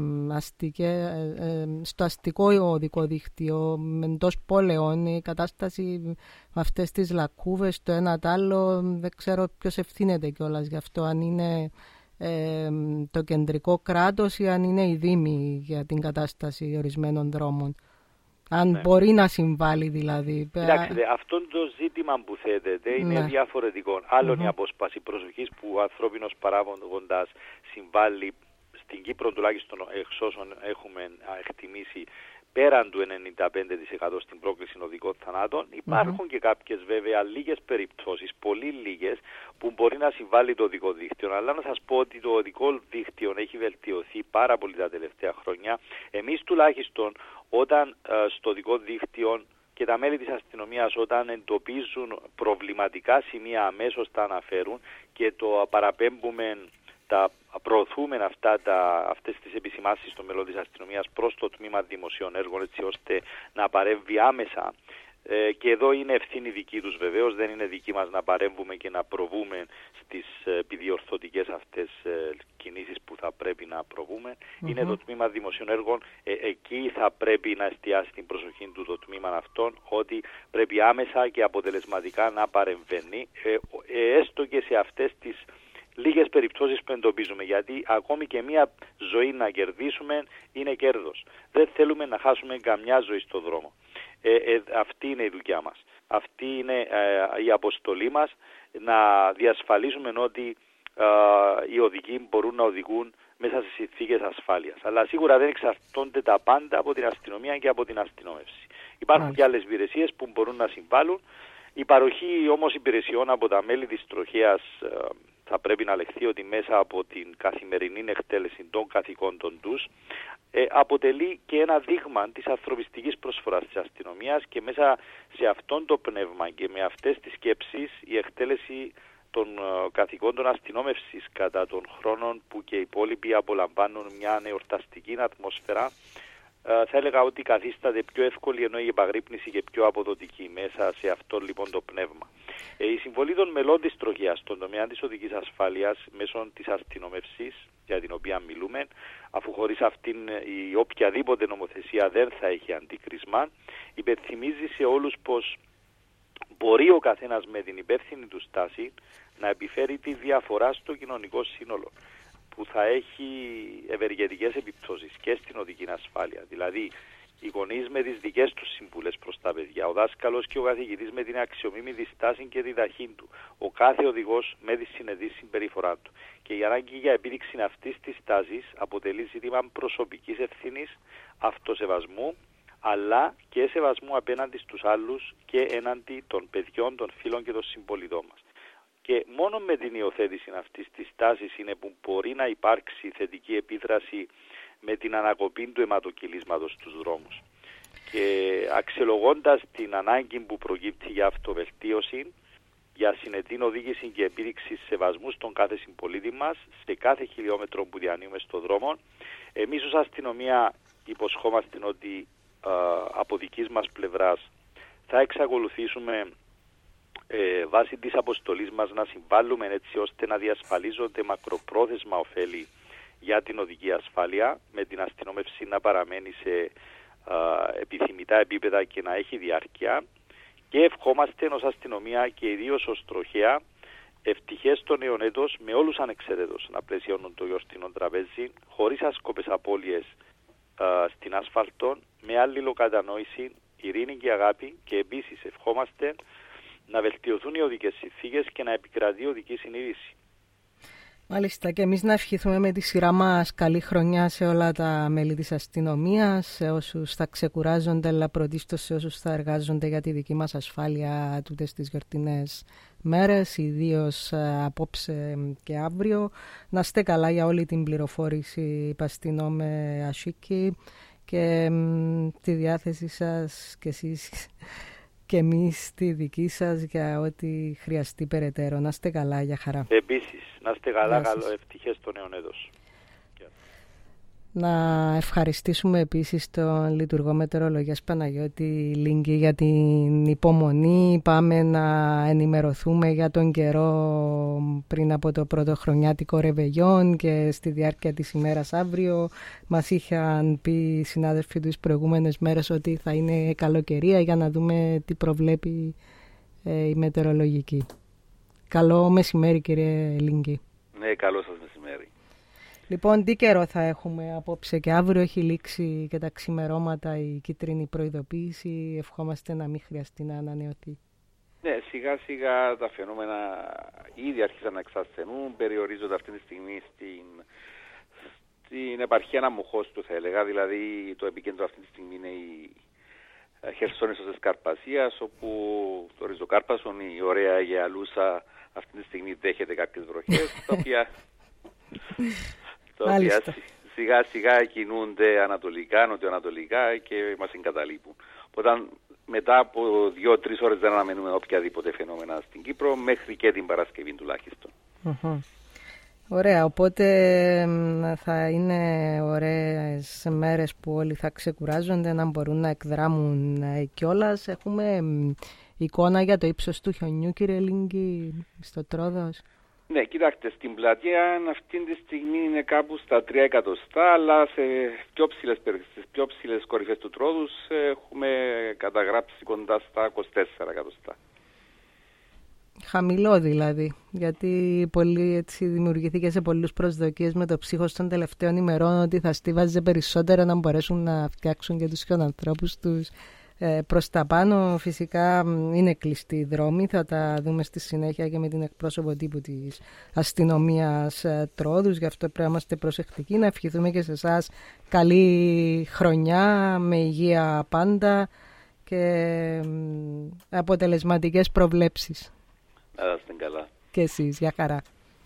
στο αστικό οδικό δίκτυο εντός πόλεων, η κατάσταση με αυτές τις λακκούβες, το ένα το άλλο, δεν ξέρω ποιος ευθύνεται κιόλας γι' αυτό, αν είναι το κεντρικό κράτος ή αν είναι οι δήμοι για την κατάσταση ορισμένων δρόμων. Αν μπορεί να συμβάλλει δηλαδή. Κοιτάξτε, αυτό το ζήτημα που θέτεται είναι διαφορετικό. Άλλον η απόσπαση προσοχής που ο ανθρώπινος παράγοντας συμβάλλει στην Κύπρο, τουλάχιστον εξ όσων έχουμε εκτιμήσει, πέραν του 95% στην πρόκληση οδικών θανάτων. Υπάρχουν και κάποιες βέβαια λίγες περιπτώσεις, πολύ λίγες, που μπορεί να συμβάλλει το οδικό δίκτυο. Αλλά να σας πω ότι το οδικό δίκτυο έχει βελτιωθεί πάρα πολύ τα τελευταία χρόνια. Εμείς τουλάχιστον όταν στο οδικό δίκτυο και τα μέλη της αστυνομίας όταν εντοπίζουν προβληματικά σημεία αμέσως τα αναφέρουν και το παραπέμπουμε, προωθούμε αυτές τις επισημάνσεις στο μέλλον της αστυνομίας προς το τμήμα δημοσίων έργων, έτσι ώστε να παρέμβει άμεσα. Και εδώ είναι ευθύνη δική τους βεβαίως, δεν είναι δική μας να παρέμβουμε και να προβούμε στις επιδιορθωτικές αυτές κινήσεις που θα πρέπει να προβούμε. Είναι το τμήμα δημοσίων έργων, εκεί θα πρέπει να εστιάσει την προσοχή του το τμήμα αυτών, ότι πρέπει άμεσα και αποτελεσματικά να παρεμβαίνει, έστω και σε αυτές τις λίγες περιπτώσεις που εντοπίζουμε, γιατί ακόμη και μία ζωή να κερδίσουμε είναι κέρδος. Δεν θέλουμε να χάσουμε καμιά ζωή στο δρόμο. Αυτή είναι η δουλειά μας. Αυτή είναι η αποστολή μας, να διασφαλίσουμε ότι οι οδηγοί μπορούν να οδηγούν μέσα σε συνθήκες ασφάλειας. Αλλά σίγουρα δεν εξαρτώνται τα πάντα από την αστυνομία και από την αστυνόμευση. Υπάρχουν και άλλες υπηρεσίες που μπορούν να συμβάλλουν. Η παροχή όμως υπηρεσιών από τα μέλη της τροχέας θα πρέπει να λεχθεί ότι μέσα από την καθημερινή εκτέλεση των καθηκόντων τους αποτελεί και ένα δείγμα της ανθρωπιστικής προσφοράς της αστυνομίας, και μέσα σε αυτόν το πνεύμα και με αυτές τις σκέψεις η εκτέλεση των καθηκόντων αστυνόμευσης κατά των χρόνων που και οι υπόλοιποι απολαμβάνουν μια εορταστική ατμόσφαιρα, θα έλεγα ότι καθίσταται πιο εύκολη, ενώ η επαγρύπνηση και πιο αποδοτική μέσα σε αυτό λοιπόν το πνεύμα. Η συμβολή των μελών της τροχέας στον τομέα της οδικής ασφάλειας μέσω της αστυνομευσής, για την οποία μιλούμε, αφού χωρίς αυτήν η οποιαδήποτε νομοθεσία δεν θα έχει αντίκρισμα, υπενθυμίζει σε όλους πως μπορεί ο καθένας με την υπεύθυνη του στάση να επιφέρει τη διαφορά στο κοινωνικό σύνολο, που θα έχει ευεργετικές επιπτώσεις και στην οδική ασφάλεια. Δηλαδή, οι γονείς με τις δικές τους συμβουλές προς τα παιδιά, ο δάσκαλος και ο καθηγητής με την αξιομίμητη στάση και τη ταχύν του, ο κάθε οδηγός με τη συνετή συμπεριφορά του. Και η ανάγκη για επίδειξη αυτής της τάσης αποτελεί ζήτημα προσωπικής ευθύνης, αυτοσεβασμού, αλλά και σεβασμού απέναντι στους άλλους και έναντι των παιδιών, των φίλων και των συμπολιτών μας. Και μόνο με την υιοθέτηση αυτής της τάσης είναι που μπορεί να υπάρξει θετική επίδραση με την ανακοπή του αιματοκυλίσματος στους δρόμους. Και αξιολογώντας την ανάγκη που προκύπτει για αυτοβελτίωση, για συνετή οδήγηση και επίδειξη σεβασμού στον κάθε συμπολίτη μας, σε κάθε χιλιόμετρο που διανύουμε στον δρόμο, εμείς ως αστυνομία υποσχόμαστε ότι από δικής μας πλευράς θα εξακολουθήσουμε βάσει της αποστολής μας να συμβάλλουμε έτσι ώστε να διασφαλίζονται μακροπρόθεσμα ωφέλη για την οδική ασφάλεια, με την αστυνόμευση να παραμένει σε επιθυμητά επίπεδα και να έχει διάρκεια, και ευχόμαστε ως αστυνομία και ιδίως ως τροχέα ευτυχές το νέο έτος με όλους ανεξαιρέτως να πλαισιώνουν το γιορτινό τραπέζι χωρίς άσκοπες απώλειες στην ασφάλτο, με αλληλοκατανόηση, ειρήνη και αγάπη, και επίσης ευχόμαστε να βελτιωθούν οι οδικές συνθήκες και να επικρατεί η οδική συνείδηση. Μάλιστα, και εμείς να ευχηθούμε με τη σειρά μας καλή χρονιά σε όλα τα μέλη της αστυνομίας, σε όσους θα ξεκουράζονται, αλλά πρωτίστως σε όσους θα εργάζονται για τη δική μας ασφάλεια τούτες τις γιορτινές μέρες, ιδίως απόψε και αύριο. Να είστε καλά για όλη την πληροφόρηση, Παστινόμε Ασίκη, και τη διάθεση σας και εσείς και εμείς στη δική σας για ό,τι χρειαστεί περαιτέρω. Να είστε καλά, για χαρά. Επίσης, να είστε καλά, καλό ευτυχές το νέο έτος. Να ευχαριστήσουμε επίσης τον λειτουργό μετεωρολογίας Παναγιώτη Λίγκη για την υπομονή. Πάμε να ενημερωθούμε για τον καιρό πριν από το πρωτοχρονιάτικο ρεβεγιόν και στη διάρκεια της ημέρας αύριο. Μας είχαν πει οι συνάδελφοι τις προηγούμενες μέρες ότι θα είναι καλοκαιρία, για να δούμε τι προβλέπει η μετεωρολογική. Καλό μεσημέρι, κύριε Λίγκη. Ναι, καλό σας μεσημέρι. Λοιπόν, τι καιρό θα έχουμε απόψε και αύριο? Έχει λήξει και τα ξημερώματα η κίτρινη προειδοποίηση. Ευχόμαστε να μην χρειαστεί να ανανεωθεί. Ναι, σιγά σιγά τα φαινόμενα ήδη άρχισαν να εξασθενούν, περιορίζονται αυτή τη στιγμή στην επαρχία Ναμοχώστου, θα έλεγα. Δηλαδή το επίκεντρο αυτή τη στιγμή είναι η Χερσόνησος της Καρπασίας, όπου το Ριζοκάρπασον, η ωραία Αγία Λούσα, αυτή τη στιγμή δέχεται κάποιες βροχές, τα οποία σιγά σιγά κινούνται ανατολικά, νοτιοανατολικά και μας εγκαταλείπουν. Οπότε μετά από 2-3 ώρες δεν αναμένουμε οποιαδήποτε φαινόμενα στην Κύπρο, μέχρι και την Παρασκευή τουλάχιστον. Ωραία, οπότε θα είναι ωραίες μέρες που όλοι θα ξεκουράζονται, να μπορούν να εκδράμουν κιόλας. Έχουμε εικόνα για το ύψος του χιονιού, κύριε Λίγκη, στο Τρόδος? Ναι, κοιτάξτε, στην πλατεία αυτή τη στιγμή είναι κάπου στα 3 εκατοστά, αλλά στις πιο ψηλές κορυφές του Τρόδους έχουμε καταγράψει κοντά στα 24 εκατοστά. Χαμηλό δηλαδή, γιατί πολύ έτσι δημιουργήθηκε σε πολλούς προσδοκίες με το ψύχος των τελευταίων ημερών ότι θα στίβαζε περισσότερο να μπορέσουν να φτιάξουν και τους χιονανθρώπους τους προς τα πάνω. Φυσικά είναι κλειστοί οι δρόμοι, θα τα δούμε στη συνέχεια και με την εκπρόσωπο τύπου της αστυνομίας Τρόδους, γι' αυτό πρέπει να είμαστε προσεκτικοί. Να ευχηθούμε και σε εσάς καλή χρονιά, με υγεία πάντα και αποτελεσματικές προβλέψεις. Να είστε καλά. Και εσείς, για χαρά.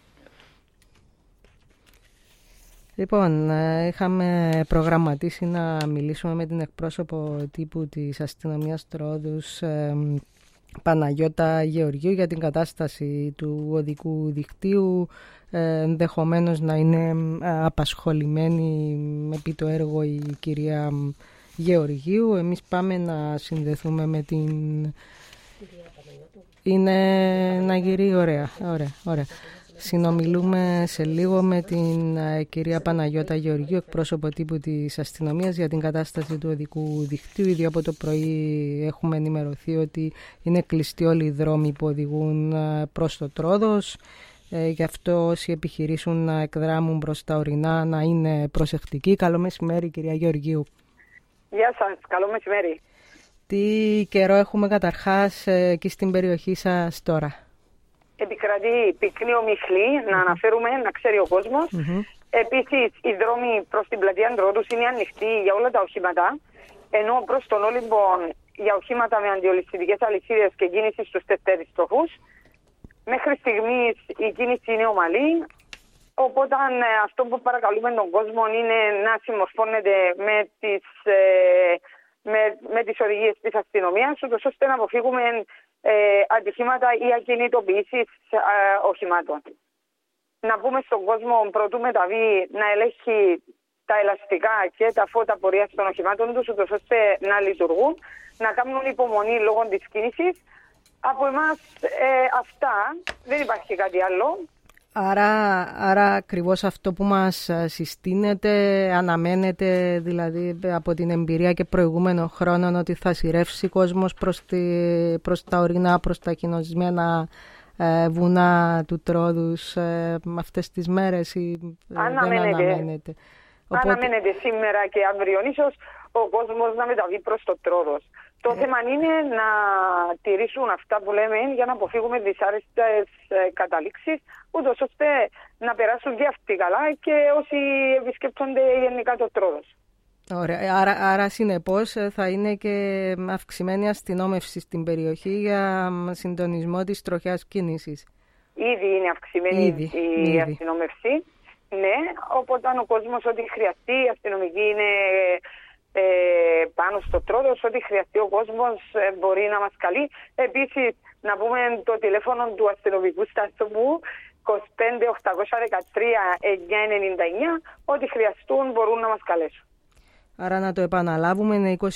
Λοιπόν, είχαμε προγραμματίσει να μιλήσουμε με την εκπρόσωπο τύπου της αστυνομίας Τρόδους, Παναγιώτα Γεωργίου, για την κατάσταση του οδικού δικτύου. Ενδεχομένως να είναι απασχολημένη επί το έργο η κυρία Γεωργίου. Εμείς πάμε να συνδεθούμε με την... Είναι να γυρίσει, ωραία. Συνομιλούμε σε λίγο με την κυρία Παναγιώτα Γεωργίου, εκπρόσωπο τύπου της αστυνομίας, για την κατάσταση του οδικού δικτύου. Ήδη από το πρωί έχουμε ενημερωθεί ότι είναι κλειστοί όλοι οι δρόμοι που οδηγούν προς το Τρόδος. Γι' αυτό όσοι επιχειρήσουν να εκδράμουν προς τα ορεινά να είναι προσεκτικοί. Καλό μεσημέρι, κυρία Γεωργίου. Γεια σας, καλό μεσημέρι. Τι καιρό έχουμε καταρχάς εκεί στην περιοχή σας τώρα? Επικρατεί πυκνή ομιχλή, να αναφέρουμε, να ξέρει ο κόσμος. Επίσης, οι δρόμοι προς την πλατεία Τρόδους είναι ανοιχτοί για όλα τα οχήματα, ενώ προς τον Όλυμπο για οχήματα με αντιολισθητικές αλυσίδες και κίνηση στους τεσσέρις τροχούς. Μέχρι στιγμής η κίνηση είναι ομαλή, οπότε αυτό που παρακαλούμε τον κόσμο είναι να συμμορφώνεται με τις οδηγίες της αστυνομίας, ούτως ώστε να αποφύγουμε ατυχήματα ή ακινητοποιήσεις οχημάτων. Να πούμε στον κόσμο πρωτού μεταβεί να ελέγχει τα ελαστικά και τα φώτα πορείας των οχημάτων τους, ούτως ώστε να λειτουργούν, να κάνουν υπομονή λόγω της κίνησης. Από εμάς αυτά, δεν υπάρχει κάτι άλλο. Άρα ακριβώς αυτό που μας συστήνεται, αναμένεται δηλαδή από την εμπειρία και προηγούμενων χρόνων, ότι θα σειρεύσει κόσμος προς τα ορεινά, προς τα κοινωνισμένα βουνά του Τρόδους με αυτές τις μέρες, ή δεν αναμένεται? Αναμένεται σήμερα και αύριο ίσως ο κόσμος να μεταβεί προς το Τρόδος. Το θέμα είναι να τηρήσουν αυτά που λέμε για να αποφύγουμε δυσάρεστες καταλήξεις, ούτως ώστε να περάσουν και αυτοί καλά και όσοι επισκέπτονται γενικά το Τρόδος. Ωραία. Άρα συνεπώς θα είναι και αυξημένη αστυνόμευση στην περιοχή για συντονισμό της τροχιάς κίνησης. Ήδη είναι αυξημένη η αστυνόμευση. Ναι, οπότε ο κόσμος ό,τι χρειαστεί, η αστυνομική είναι πάνω στο Τρόδος, ό,τι χρειαστεί ο κόσμος μπορεί να μας καλεί. Επίσης, να πούμε το τηλέφωνο του αστυνομικού σταθμού 25 813 999, ό,τι χρειαστούν μπορούν να μας καλέσουν. Άρα να το επαναλάβουμε, είναι 25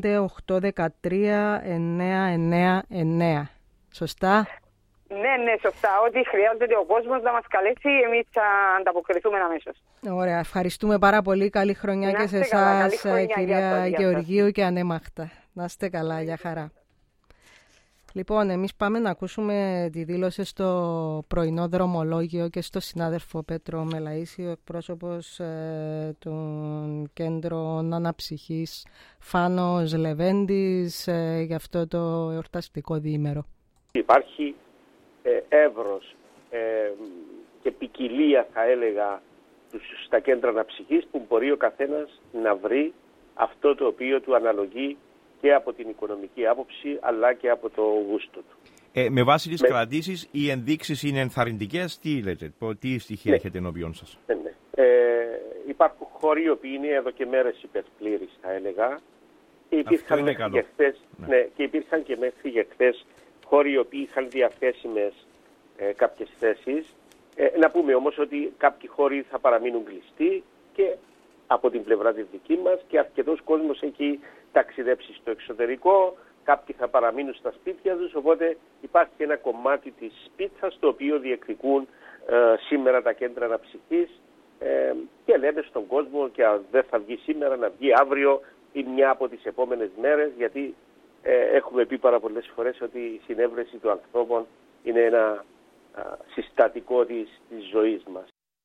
813 999. Σωστά? Ναι, σωστά. Ό,τι χρειάζεται ο κόσμος να μας καλέσει, εμείς θα ανταποκριθούμε αμέσως. Ωραία, ευχαριστούμε πάρα πολύ. Καλή χρονιά και σε εσάς, κυρία Γεωργίου, και ανέμαχτα. Να είστε καλά, για χαρά. Λοιπόν, εμείς πάμε να ακούσουμε τη δήλωση στο πρωινό δρομολόγιο και στο συνάδελφο Πέτρο Μελαΐση, ο εκπρόσωπος των Κέντρων Αναψυχής Φάνος Λεβέντης για αυτό το εορταστικό διήμερο. Υπάρχει εύρος και ποικιλία, θα έλεγα, στα κέντρα αναψυχής που μπορεί ο καθένας να βρει αυτό το οποίο του αναλογεί και από την οικονομική άποψη αλλά και από το γούστο του. Με βάση τις κρατήσεις, οι ενδείξεις είναι ενθαρρυντικές. Τι λέτε, τι στοιχεία έχετε ενώπιον σας? Υπάρχουν χώροι οι οποίοι είναι εδώ και μέρες υπερπλήρεις, θα έλεγα. Και υπήρχαν, και υπήρχαν και μέχρι και χθες χώροι οι οποίοι είχαν διαθέσιμες κάποιες θέσεις. Να πούμε όμως ότι κάποιοι χώροι θα παραμείνουν κλειστοί και από την πλευρά της δική μας και αρκετός κόσμος έχει ταξιδέψει στο εξωτερικό, κάποιοι θα παραμείνουν στα σπίτια τους, οπότε υπάρχει ένα κομμάτι της πίτσας το οποίο διεκδικούν σήμερα τα κέντρα αναψυχής και λέμε στον κόσμο και αν δεν θα βγει σήμερα να βγει αύριο ή μια από τις επόμενες μέρες, γιατί έχουμε πει πάρα πολλές φορές ότι η συνέβρεση των ανθρώπων είναι ένα συστατικό της ζωής μας.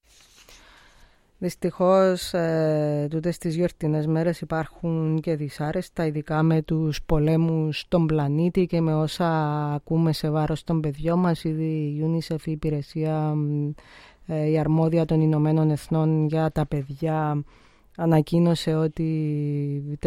Δυστυχώς τούτες τις γιορτινές μέρες υπάρχουν και δυσάρεστα, ειδικά με τους πολέμους στον πλανήτη και με όσα ακούμε σε βάρος των παιδιών μας. Ήδη η UNICEF, η υπηρεσία, η αρμόδια των Ηνωμένων Εθνών για τα παιδιά, ανακοίνωσε ότι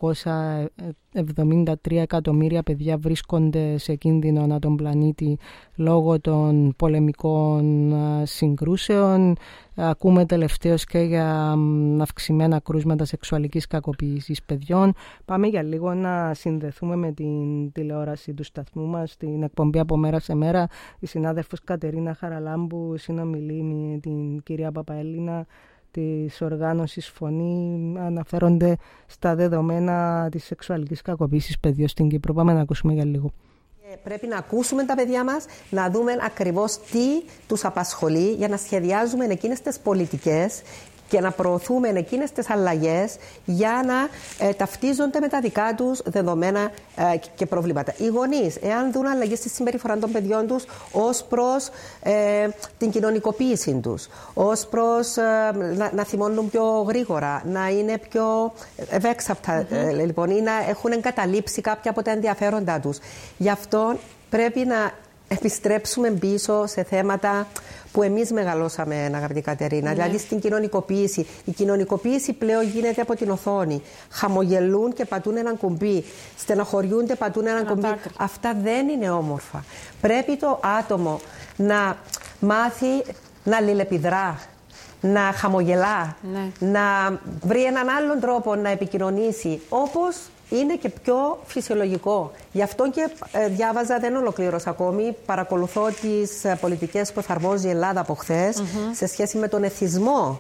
473 εκατομμύρια παιδιά βρίσκονται σε κίνδυνο ανά τον πλανήτη λόγω των πολεμικών συγκρούσεων. Ακούμε τελευταίως και για αυξημένα κρούσματα σεξουαλικής κακοποίησης παιδιών. Πάμε για λίγο να συνδεθούμε με την τηλεόραση του σταθμού μας, την εκπομπή από μέρα σε μέρα. Η συνάδελφος Κατερίνα Χαραλάμπου συνομιλεί με την κυρία Παπαέλληνα της οργάνωσης Φωνή, αναφέρονται στα δεδομένα της σεξουαλικής κακοποίησης παιδιών στην Κύπρο. Πάμε να ακούσουμε για λίγο. Πρέπει να ακούσουμε τα παιδιά μας, να δούμε ακριβώς τι τους απασχολεί για να σχεδιάζουμε εκείνες τις πολιτικές και να προωθούμε εκείνες τις αλλαγές για να ταυτίζονται με τα δικά τους δεδομένα και προβλήματα. Οι γονείς, εάν δουν αλλαγές στη συμπεριφορά των παιδιών τους ως προς την κοινωνικοποίηση τους, ως προς να θυμώνουν πιο γρήγορα, να είναι πιο ευέξαπτα λοιπόν, ή να έχουν εγκαταλείψει κάποια από τα ενδιαφέροντά τους. Γι' αυτό πρέπει να επιστρέψουμε πίσω σε θέματα που εμείς μεγαλώσαμε, αγαπητή Κατερίνα, δηλαδή στην κοινωνικοποίηση. Η κοινωνικοποίηση πλέον γίνεται από την οθόνη. Χαμογελούν και πατούν έναν κουμπί. Στενοχωριούνται, πατούν έναν κουμπί. Αυτά δεν είναι όμορφα. Πρέπει το άτομο να μάθει να αλληλεπιδρά, να χαμογελά, να βρει έναν άλλον τρόπο να επικοινωνήσει, όπως είναι και πιο φυσιολογικό. Γι' αυτό και διάβαζα, δεν ολοκλήρωσα ακόμη, παρακολουθώ τις πολιτικές που εφαρμόζει η Ελλάδα από χθες σε σχέση με τον εθισμό.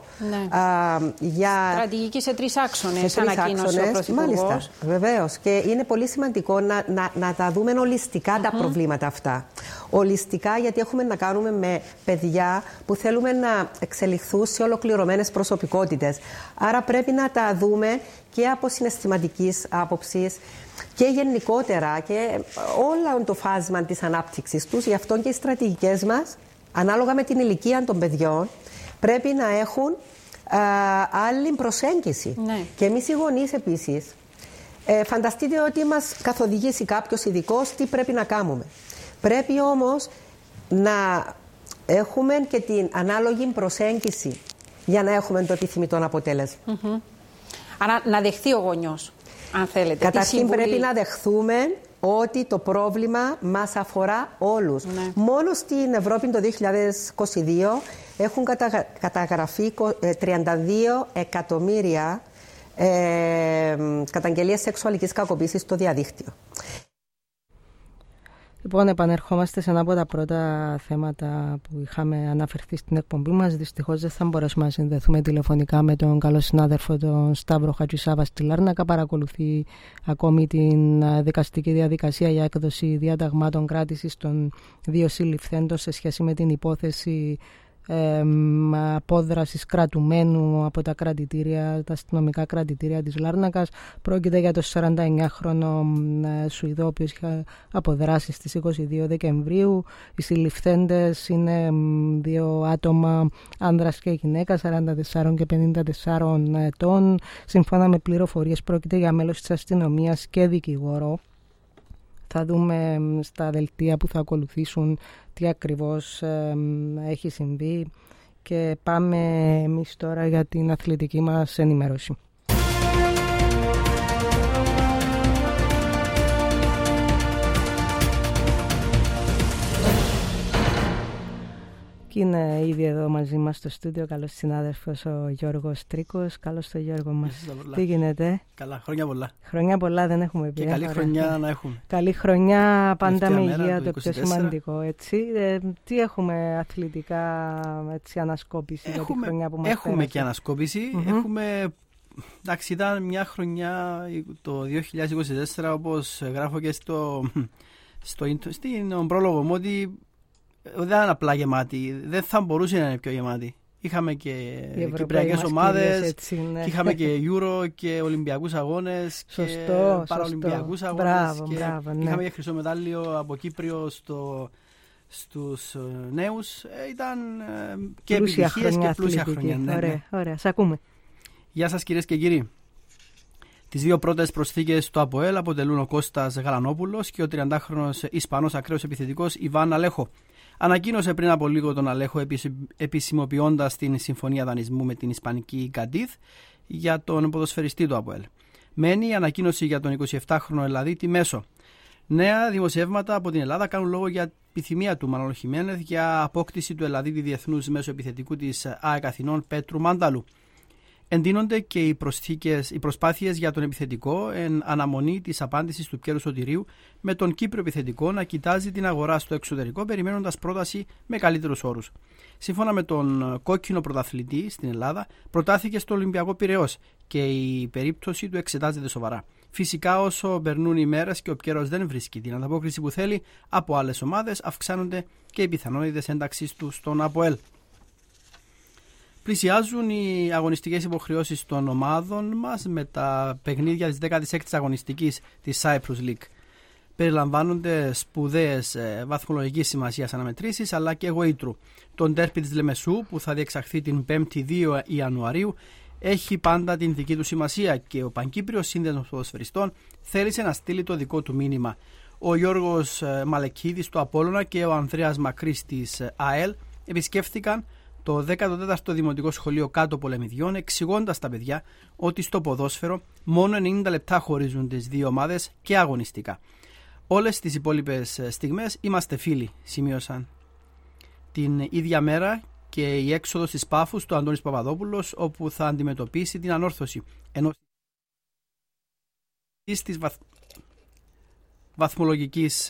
Στρατηγική σε 3 άξονες, ανακοίνωσε ο Πρωθυπουργός. Μάλιστα, βεβαίως. Και είναι πολύ σημαντικό να τα δούμε ολιστικά τα προβλήματα αυτά. Ολιστικά, γιατί έχουμε να κάνουμε με παιδιά που θέλουμε να εξελιχθούν σε ολοκληρωμένες προσωπικότητες. Άρα πρέπει να τα δούμε και από συναισθηματικής άποψης και γενικότερα και όλο το φάσμα της ανάπτυξης τους. Γι' αυτό και οι στρατηγικές μας, ανάλογα με την ηλικία των παιδιών, πρέπει να έχουν άλλη προσέγγιση. Και εμείς οι γονείς επίσης, φανταστείτε ότι μας καθοδηγήσει κάποιος ειδικός τι πρέπει να κάνουμε. Πρέπει όμως να έχουμε και την ανάλογη προσέγγιση για να έχουμε το επιθυμητό αποτέλεσμα. Άρα να δεχθεί ο γονιός, αν θέλετε. Καταρχήν πρέπει να δεχθούμε ότι το πρόβλημα μας αφορά όλους. Μόνο στην Ευρώπη το 2022 έχουν καταγραφεί 32 εκατομμύρια καταγγελίες σεξουαλικής κακοποίησης στο διαδίκτυο. Λοιπόν, επανερχόμαστε σε ένα από τα πρώτα θέματα που είχαμε αναφερθεί στην εκπομπή μας. Δυστυχώς δεν θα μπορέσουμε να συνδεθούμε τηλεφωνικά με τον καλό συνάδελφο τον Σταύρο Χατζησάβα στη Λάρνακα. Παρακολουθεί ακόμη την δικαστική διαδικασία για έκδοση διαταγμάτων κράτησης των 2 συλληφθέντων σε σχέση με την υπόθεση απόδρασης κρατουμένου από τα αστυνομικά κρατητήρια της Λάρνακας. Πρόκειται για το 49χρονο Σουηδό, ο οποίος είχε αποδράσει στις 22 Δεκεμβρίου. Οι συλληφθέντες είναι 2 άτομα, άνδρας και γυναίκα, 44 και 54 ετών. Σύμφωνα με πληροφορίες πρόκειται για μέλος της αστυνομίας και δικηγόρο. Θα δούμε στα δελτία που θα ακολουθήσουν τι ακριβώς έχει συμβεί και πάμε εμείς τώρα για την αθλητική μας ενημέρωση. Και είναι ήδη εδώ μαζί μας στο στούντιο καλός συνάδελφος ο Γιώργος Τρίκος. Καλώς το Γιώργο μας. Τι γίνεται? Καλά, χρόνια πολλά. Χρόνια πολλά δεν έχουμε πει. Και καλή χρονιά να έχουμε. Καλή χρονιά, πάντα με υγεία, το πιο σημαντικό. Έτσι. Τι έχουμε αθλητικά ανασκόπηση για τη χρονιά που μας πέρασε? Έχουμε και ανασκόπηση. Έχουμε, εντάξει, ήταν μια χρονιά το 2024, όπως γράφω και στην πρόλογο μου, ότι δεν ήταν απλά γεμάτη, δεν θα μπορούσε να είναι πιο γεμάτη. Είχαμε και κυπριακές ομάδες, ναι. Και είχαμε και Euro και Ολυμπιακούς αγώνες και Παραολυμπιακούς αγώνες. Μπράβο, ναι. Είχαμε και χρυσό μετάλλιο από Κύπριο στους νέους. Ήταν και επιτυχίες και πλούσια χρονιά. Ναι. Ωραία, σ' ακούμε. Γεια σας κυρίες και κύριοι. Τις 2 πρώτες προσθήκες του ΑΠΟΕΛ αποτελούν ο Κώστας Γαλανόπουλος και ο 30χρονος Ισπανός ακραίος επιθετικός Ιβάν Αλέχο. Ανακοίνωσε πριν από λίγο τον Αλέχο επισημοποιώντας την συμφωνία δανεισμού με την Ισπανική Καντίθ για τον ποδοσφαιριστή του ΑΠΟΕΛ. Μένει η ανακοίνωση για τον 27χρονο Ελλαδίτη μέσω. Νέα δημοσιεύματα από την Ελλάδα κάνουν λόγο για επιθυμία του Μανώλη Χιμένεθ για απόκτηση του Ελλαδίτη διεθνούς μέσω επιθετικού της ΑΕΚ Αθηνών Πέτρου Μάνταλου. Εντείνονται και οι προσπάθειες για τον επιθετικό εν αναμονή της απάντησης του Πιέρου Σωτηρίου, με τον Κύπριο επιθετικό να κοιτάζει την αγορά στο εξωτερικό περιμένοντας πρόταση με καλύτερους όρους. Σύμφωνα με τον κόκκινο πρωταθλητή στην Ελλάδα, προτάθηκε στο Ολυμπιακό Πειραιώς και η περίπτωση του εξετάζεται σοβαρά. Φυσικά, όσο περνούν οι μέρες και ο Πιέρος δεν βρίσκει την ανταπόκριση που θέλει από άλλες ομάδες, αυξάνονται και οι πιθανότητες ένταξης του στον ΑΠΟΕΛ. Πλησιάζουν οι αγωνιστικές υποχρεώσεις των ομάδων μας με τα παιχνίδια της 16ης αγωνιστικής της Cyprus League. Περιλαμβάνονται σπουδαίες βαθμολογικής σημασίας αναμετρήσεις αλλά και γοήτρου. Το ντέρπι της Λεμεσού που θα διεξαχθεί την 5η 2 Ιανουαρίου έχει πάντα την δική του σημασία και ο Πανκύπριος Σύνδεσμος Ποδοσφαιριστών θέλησε να στείλει το δικό του μήνυμα. Ο Γιώργος Μαλεκίδης του Απόλλωνα και ο Ανδρέας Μακρύς της ΑΕΛ επισκέφθηκαν το 14ο Δημοτικό Σχολείο Κάτω Πολεμιδιών, εξηγώντας στα παιδιά ότι στο ποδόσφαιρο μόνο 90 λεπτά χωρίζουν τις 2 ομάδες και αγωνιστικά. Όλες τις υπόλοιπες στιγμές είμαστε φίλοι, σημείωσαν. Την ίδια μέρα και η έξοδος της Πάφους του Αντώνης Παπαδόπουλος, όπου θα αντιμετωπίσει την ανόρθωση ενός της βαθμολογικής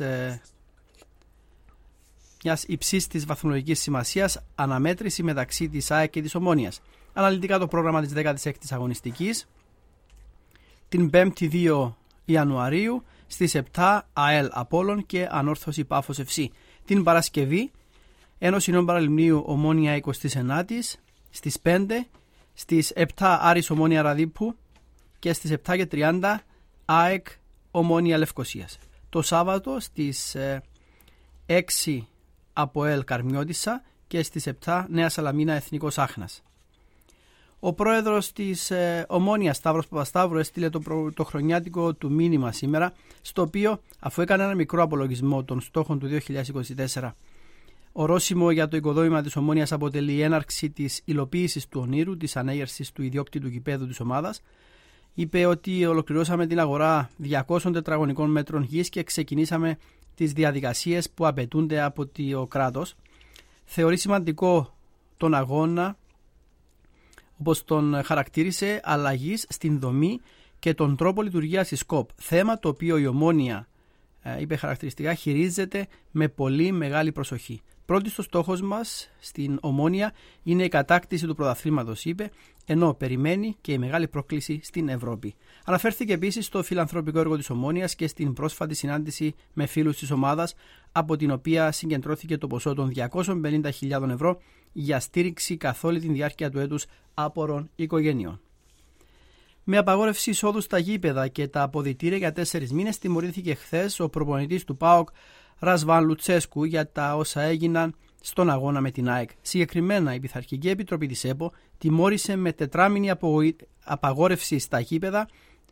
μιας υψίστης βαθμολογικής σημασίας αναμέτρηση μεταξύ της ΑΕΚ και της Ομόνιας. Αναλυτικά το πρόγραμμα της 16ης αγωνιστικής την 5η 2 Ιανουαρίου στις 7 ΑΕΛ Απόλλων και Ανόρθωση Πάφος FC. Την Παρασκευή Ένωση Νέων Παραλιμνίου Ομόνια 29ης στις 5, στις 7 Άρης Ομόνια Ραδίππου και στις 7:30 ΑΕΚ Ομόνια Λευκωσίας. Το Σάββατο στις 6 ΑΠΟΕΛ Καρμιώτισσα και στις 7 Νέα Σαλαμίνα Εθνικός Άχνας. Ο πρόεδρος της Ομόνιας Σταύρος Παπασταύρου έστειλε το χρονιάτικο του μήνυμα σήμερα, στο οποίο, αφού έκανε ένα μικρό απολογισμό των στόχων του 2024, ορόσημο για το οικοδόμημα της Ομόνιας αποτελεί η έναρξη της υλοποίησης του ονείρου της ανέγερσης του ιδιόκτητου γηπέδου της ομάδας, είπε ότι ολοκληρώσαμε την αγορά 200 τετραγωνικών μέτρων γης και ξεκινήσαμε τις διαδικασίες που απαιτούνται από το κράτος. Θεωρεί σημαντικό τον αγώνα, όπως τον χαρακτήρισε, αλλαγής στην δομή και τον τρόπο λειτουργίας της ΚΟΠ. Θέμα το οποίο η Ομόνια, είπε χαρακτηριστικά, χειρίζεται με πολύ μεγάλη προσοχή. Πρώτη στο στόχος μας στην Ομόνια είναι η κατάκτηση του πρωταθλήματος, είπε, ενώ περιμένει και η μεγάλη πρόκληση στην Ευρώπη. Αναφέρθηκε επίσης στο φιλανθρωπικό έργο της Ομόνιας και στην πρόσφατη συνάντηση με φίλους της ομάδας, από την οποία συγκεντρώθηκε το ποσό των 250.000 ευρώ για στήριξη καθ' όλη τη διάρκεια του έτους άπορων οικογενειών. Με απαγόρευση εισόδου στα γήπεδα και τα αποδυτήρια για 4 μήνες, τιμωρήθηκε χθες ο προπονητής του ΠΑΟΚ Ρασβάν Λουτσέσκου για τα όσα έγιναν στον αγώνα με την ΑΕΚ. Συγκεκριμένα, η Πειθαρχική Επιτροπή της ΕΠΟ τιμώρησε με 4μηνη απαγόρευση στα γήπεδα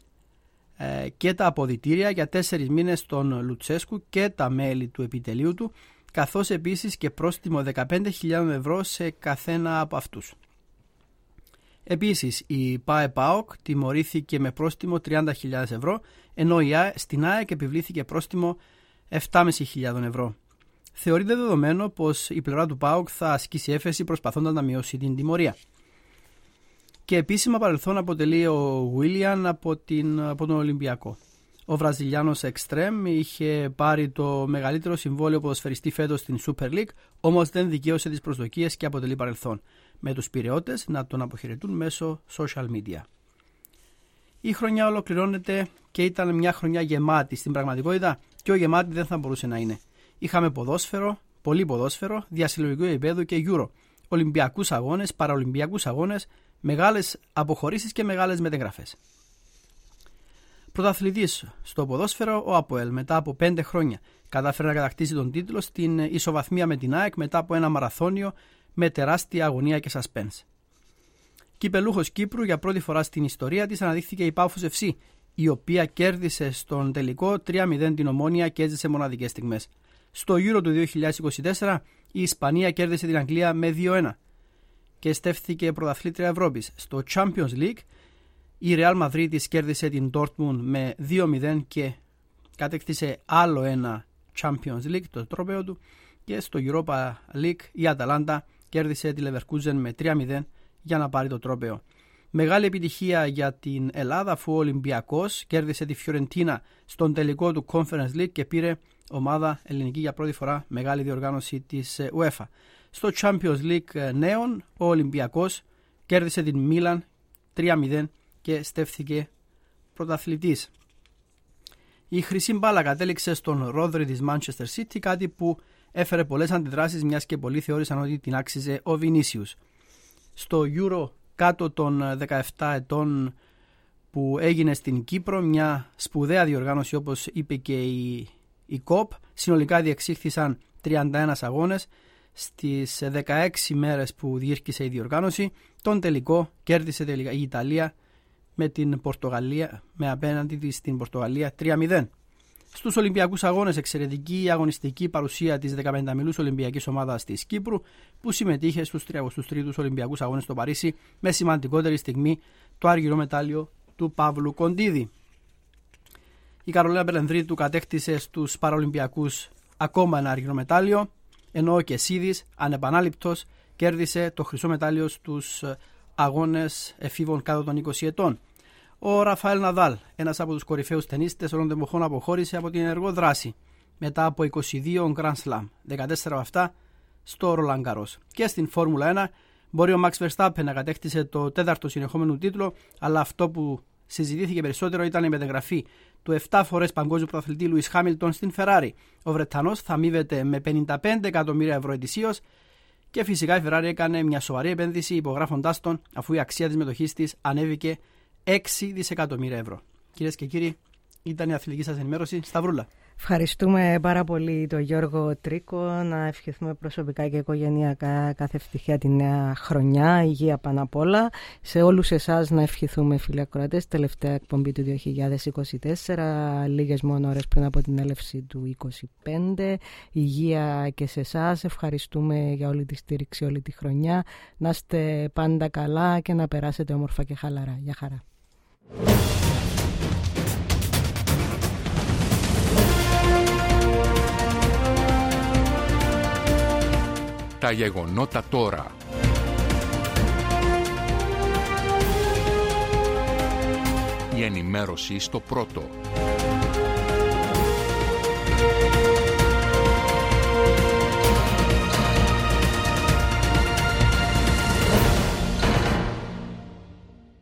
και τα αποδυτήρια για 4 μήνες τον Λουτσέσκου και τα μέλη του επιτελείου του, καθώς επίσης και πρόστιμο 15.000 ευρώ σε καθένα από αυτούς. Επίσης, η ΠΑΕ-ΠΑΟΚ τιμωρήθηκε με πρόστιμο 30.000 ευρώ, ενώ στην ΑΕΚ επιβλήθηκε πρόστιμο 7.500 ευρώ. Θεωρείται δεδομένο πως η πλευρά του ΠΑΟΚ θα ασκήσει έφεση προσπαθώντας να μειώσει την τιμωρία. Και επίσημα παρελθόν αποτελεί ο Βίλιαν από τον Ολυμπιακό. Ο Βραζιλιάνος Εκστρέμ είχε πάρει το μεγαλύτερο συμβόλαιο ποδοσφαιριστή φέτος στην Super League, όμως δεν δικαίωσε τις προσδοκίες και αποτελεί παρελθόν, με τους πειραιώτες να τον αποχαιρετούν μέσω social media. Η χρονιά ολοκληρώνεται και ήταν μια χρονιά γεμάτη. Στην πραγματικότητα, πιο γεμάτη δεν θα μπορούσε να είναι. Είχαμε ποδόσφαιρο, πολύ ποδόσφαιρο, διασυλλογικού επίπεδου και Euro, Ολυμπιακούς αγώνες, Παραολυμπιακούς αγώνες, μεγάλες αποχωρήσεις και μεγάλες μετεγραφές. Πρωταθλητής στο ποδόσφαιρο, ο ΑΠΟΕΛ μετά από 5 χρόνια κατάφερε να κατακτήσει τον τίτλο στην ισοβαθμία με την ΑΕΚ μετά από ένα μαραθώνιο με τεράστια αγωνία και suspense. Κυπελούχος Κύπρου για πρώτη φορά στην ιστορία της αναδείχθηκε η Πάφος FC, η οποία κέρδισε στον τελικό 3-0 την Ομόνια και έζησε μοναδικές στιγμές. Στο Euro του 2024 η Ισπανία κέρδισε την Αγγλία με 2-1 και στέφθηκε πρωταθλήτρια Ευρώπης. Στο Champions League η Real Madrid κέρδισε την Dortmund με 2-0 και κατέκτησε άλλο ένα Champions League, το τρόπαιο του, και στο Europa League η Αταλάντα κέρδισε τη Leverkusen με 3-0 για να πάρει το τρόπαιο. Μεγάλη επιτυχία για την Ελλάδα, αφού ο Ολυμπιακός κέρδισε τη Φιωρεντίνα στον τελικό του Conference League και πήρε ομάδα ελληνική για πρώτη φορά, μεγάλη διοργάνωση της UEFA. Στο Champions League νέων, ο Ολυμπιακός κέρδισε την Μίλαν 3-0 και στέφθηκε πρωταθλητής. Η χρυσή μπάλα κατέληξε στον Ρόδρυ της Manchester City, κάτι που έφερε πολλές αντιδράσεις, μιας και πολλοί θεώρησαν ότι την άξιζε ο Βινίσιους. Στο Euro κάτω των 17 ετών που έγινε στην Κύπρο, μια σπουδαία διοργάνωση όπως είπε και η ΚΟΠ, συνολικά διεξήχθησαν 31 αγώνες. Στις 16 μέρες που διήρκησε η διοργάνωση, τον τελικό κέρδισε η Ιταλία με την Πορτογαλία, με απέναντι της στην Πορτογαλία 3-0. Στους Ολυμπιακούς Αγώνες, εξαιρετική αγωνιστική παρουσία της 15μηνούς Ολυμπιακής Ομάδας της Κύπρου, που συμμετείχε στους 33ους Ολυμπιακούς Αγώνες στο Παρίσι, με σημαντικότερη στιγμή το άργυρο μετάλλιο του Παύλου Κοντίδη. Η Καρολίνα Μπελενδρίτου κατέκτησε στους Παραολυμπιακούς ακόμα ένα άργυρο μετάλλιο, ενώ ο Κεσίδης, ανεπανάληπτος, κέρδισε το χρυσό μετάλλιο στους αγώνες εφήβων κάτω των 20 ετών. Ο Ραφαέλ Ναδάλ, ένας από τους κορυφαίους τενίστες όλων των εποχών, αποχώρησε από την ενεργό δράση μετά από 22 Grand Slam, 14 από αυτά στο Roland Garros. Και στην Φόρμουλα 1 μπορεί ο Max Verstappen να κατέκτησε το 4ο συνεχόμενο τίτλο, αλλά αυτό που συζητήθηκε περισσότερο ήταν η μεταγραφή του 7 φορές παγκόσμιου πρωταθλητή Λουίς Χάμιλτον στην Ferrari. Ο Βρετανός θα αμείβεται με 55 εκατομμύρια ευρώ ετησίως και φυσικά η Ferrari έκανε μια σοβαρή επένδυση υπογράφοντάς τον, αφού η αξία της μετοχής της ανέβηκε 6 δισεκατομμύρια ευρώ. Κυρίες και κύριοι, ήταν η αθλητική σας ενημέρωση. Σταυρούλα. Ευχαριστούμε πάρα πολύ τον Γιώργο Τρίκο. Να ευχηθούμε προσωπικά και οικογενειακά κάθε ευτυχία τη νέα χρονιά, υγεία πάνω απ' όλα. Σε όλους εσάς να ευχηθούμε, φίλοι ακροατές, τελευταία εκπομπή του 2024, λίγες μόνο ώρες πριν από την έλευση του 2025. Υγεία και σε εσάς. Ευχαριστούμε για όλη τη στήριξη όλη τη χρονιά. Να είστε πάντα καλά και να περάσετε όμορφα και χαλαρά. Γεια χαρά. Τα γεγονότα τώρα. Η ενημέρωση στο πρώτο.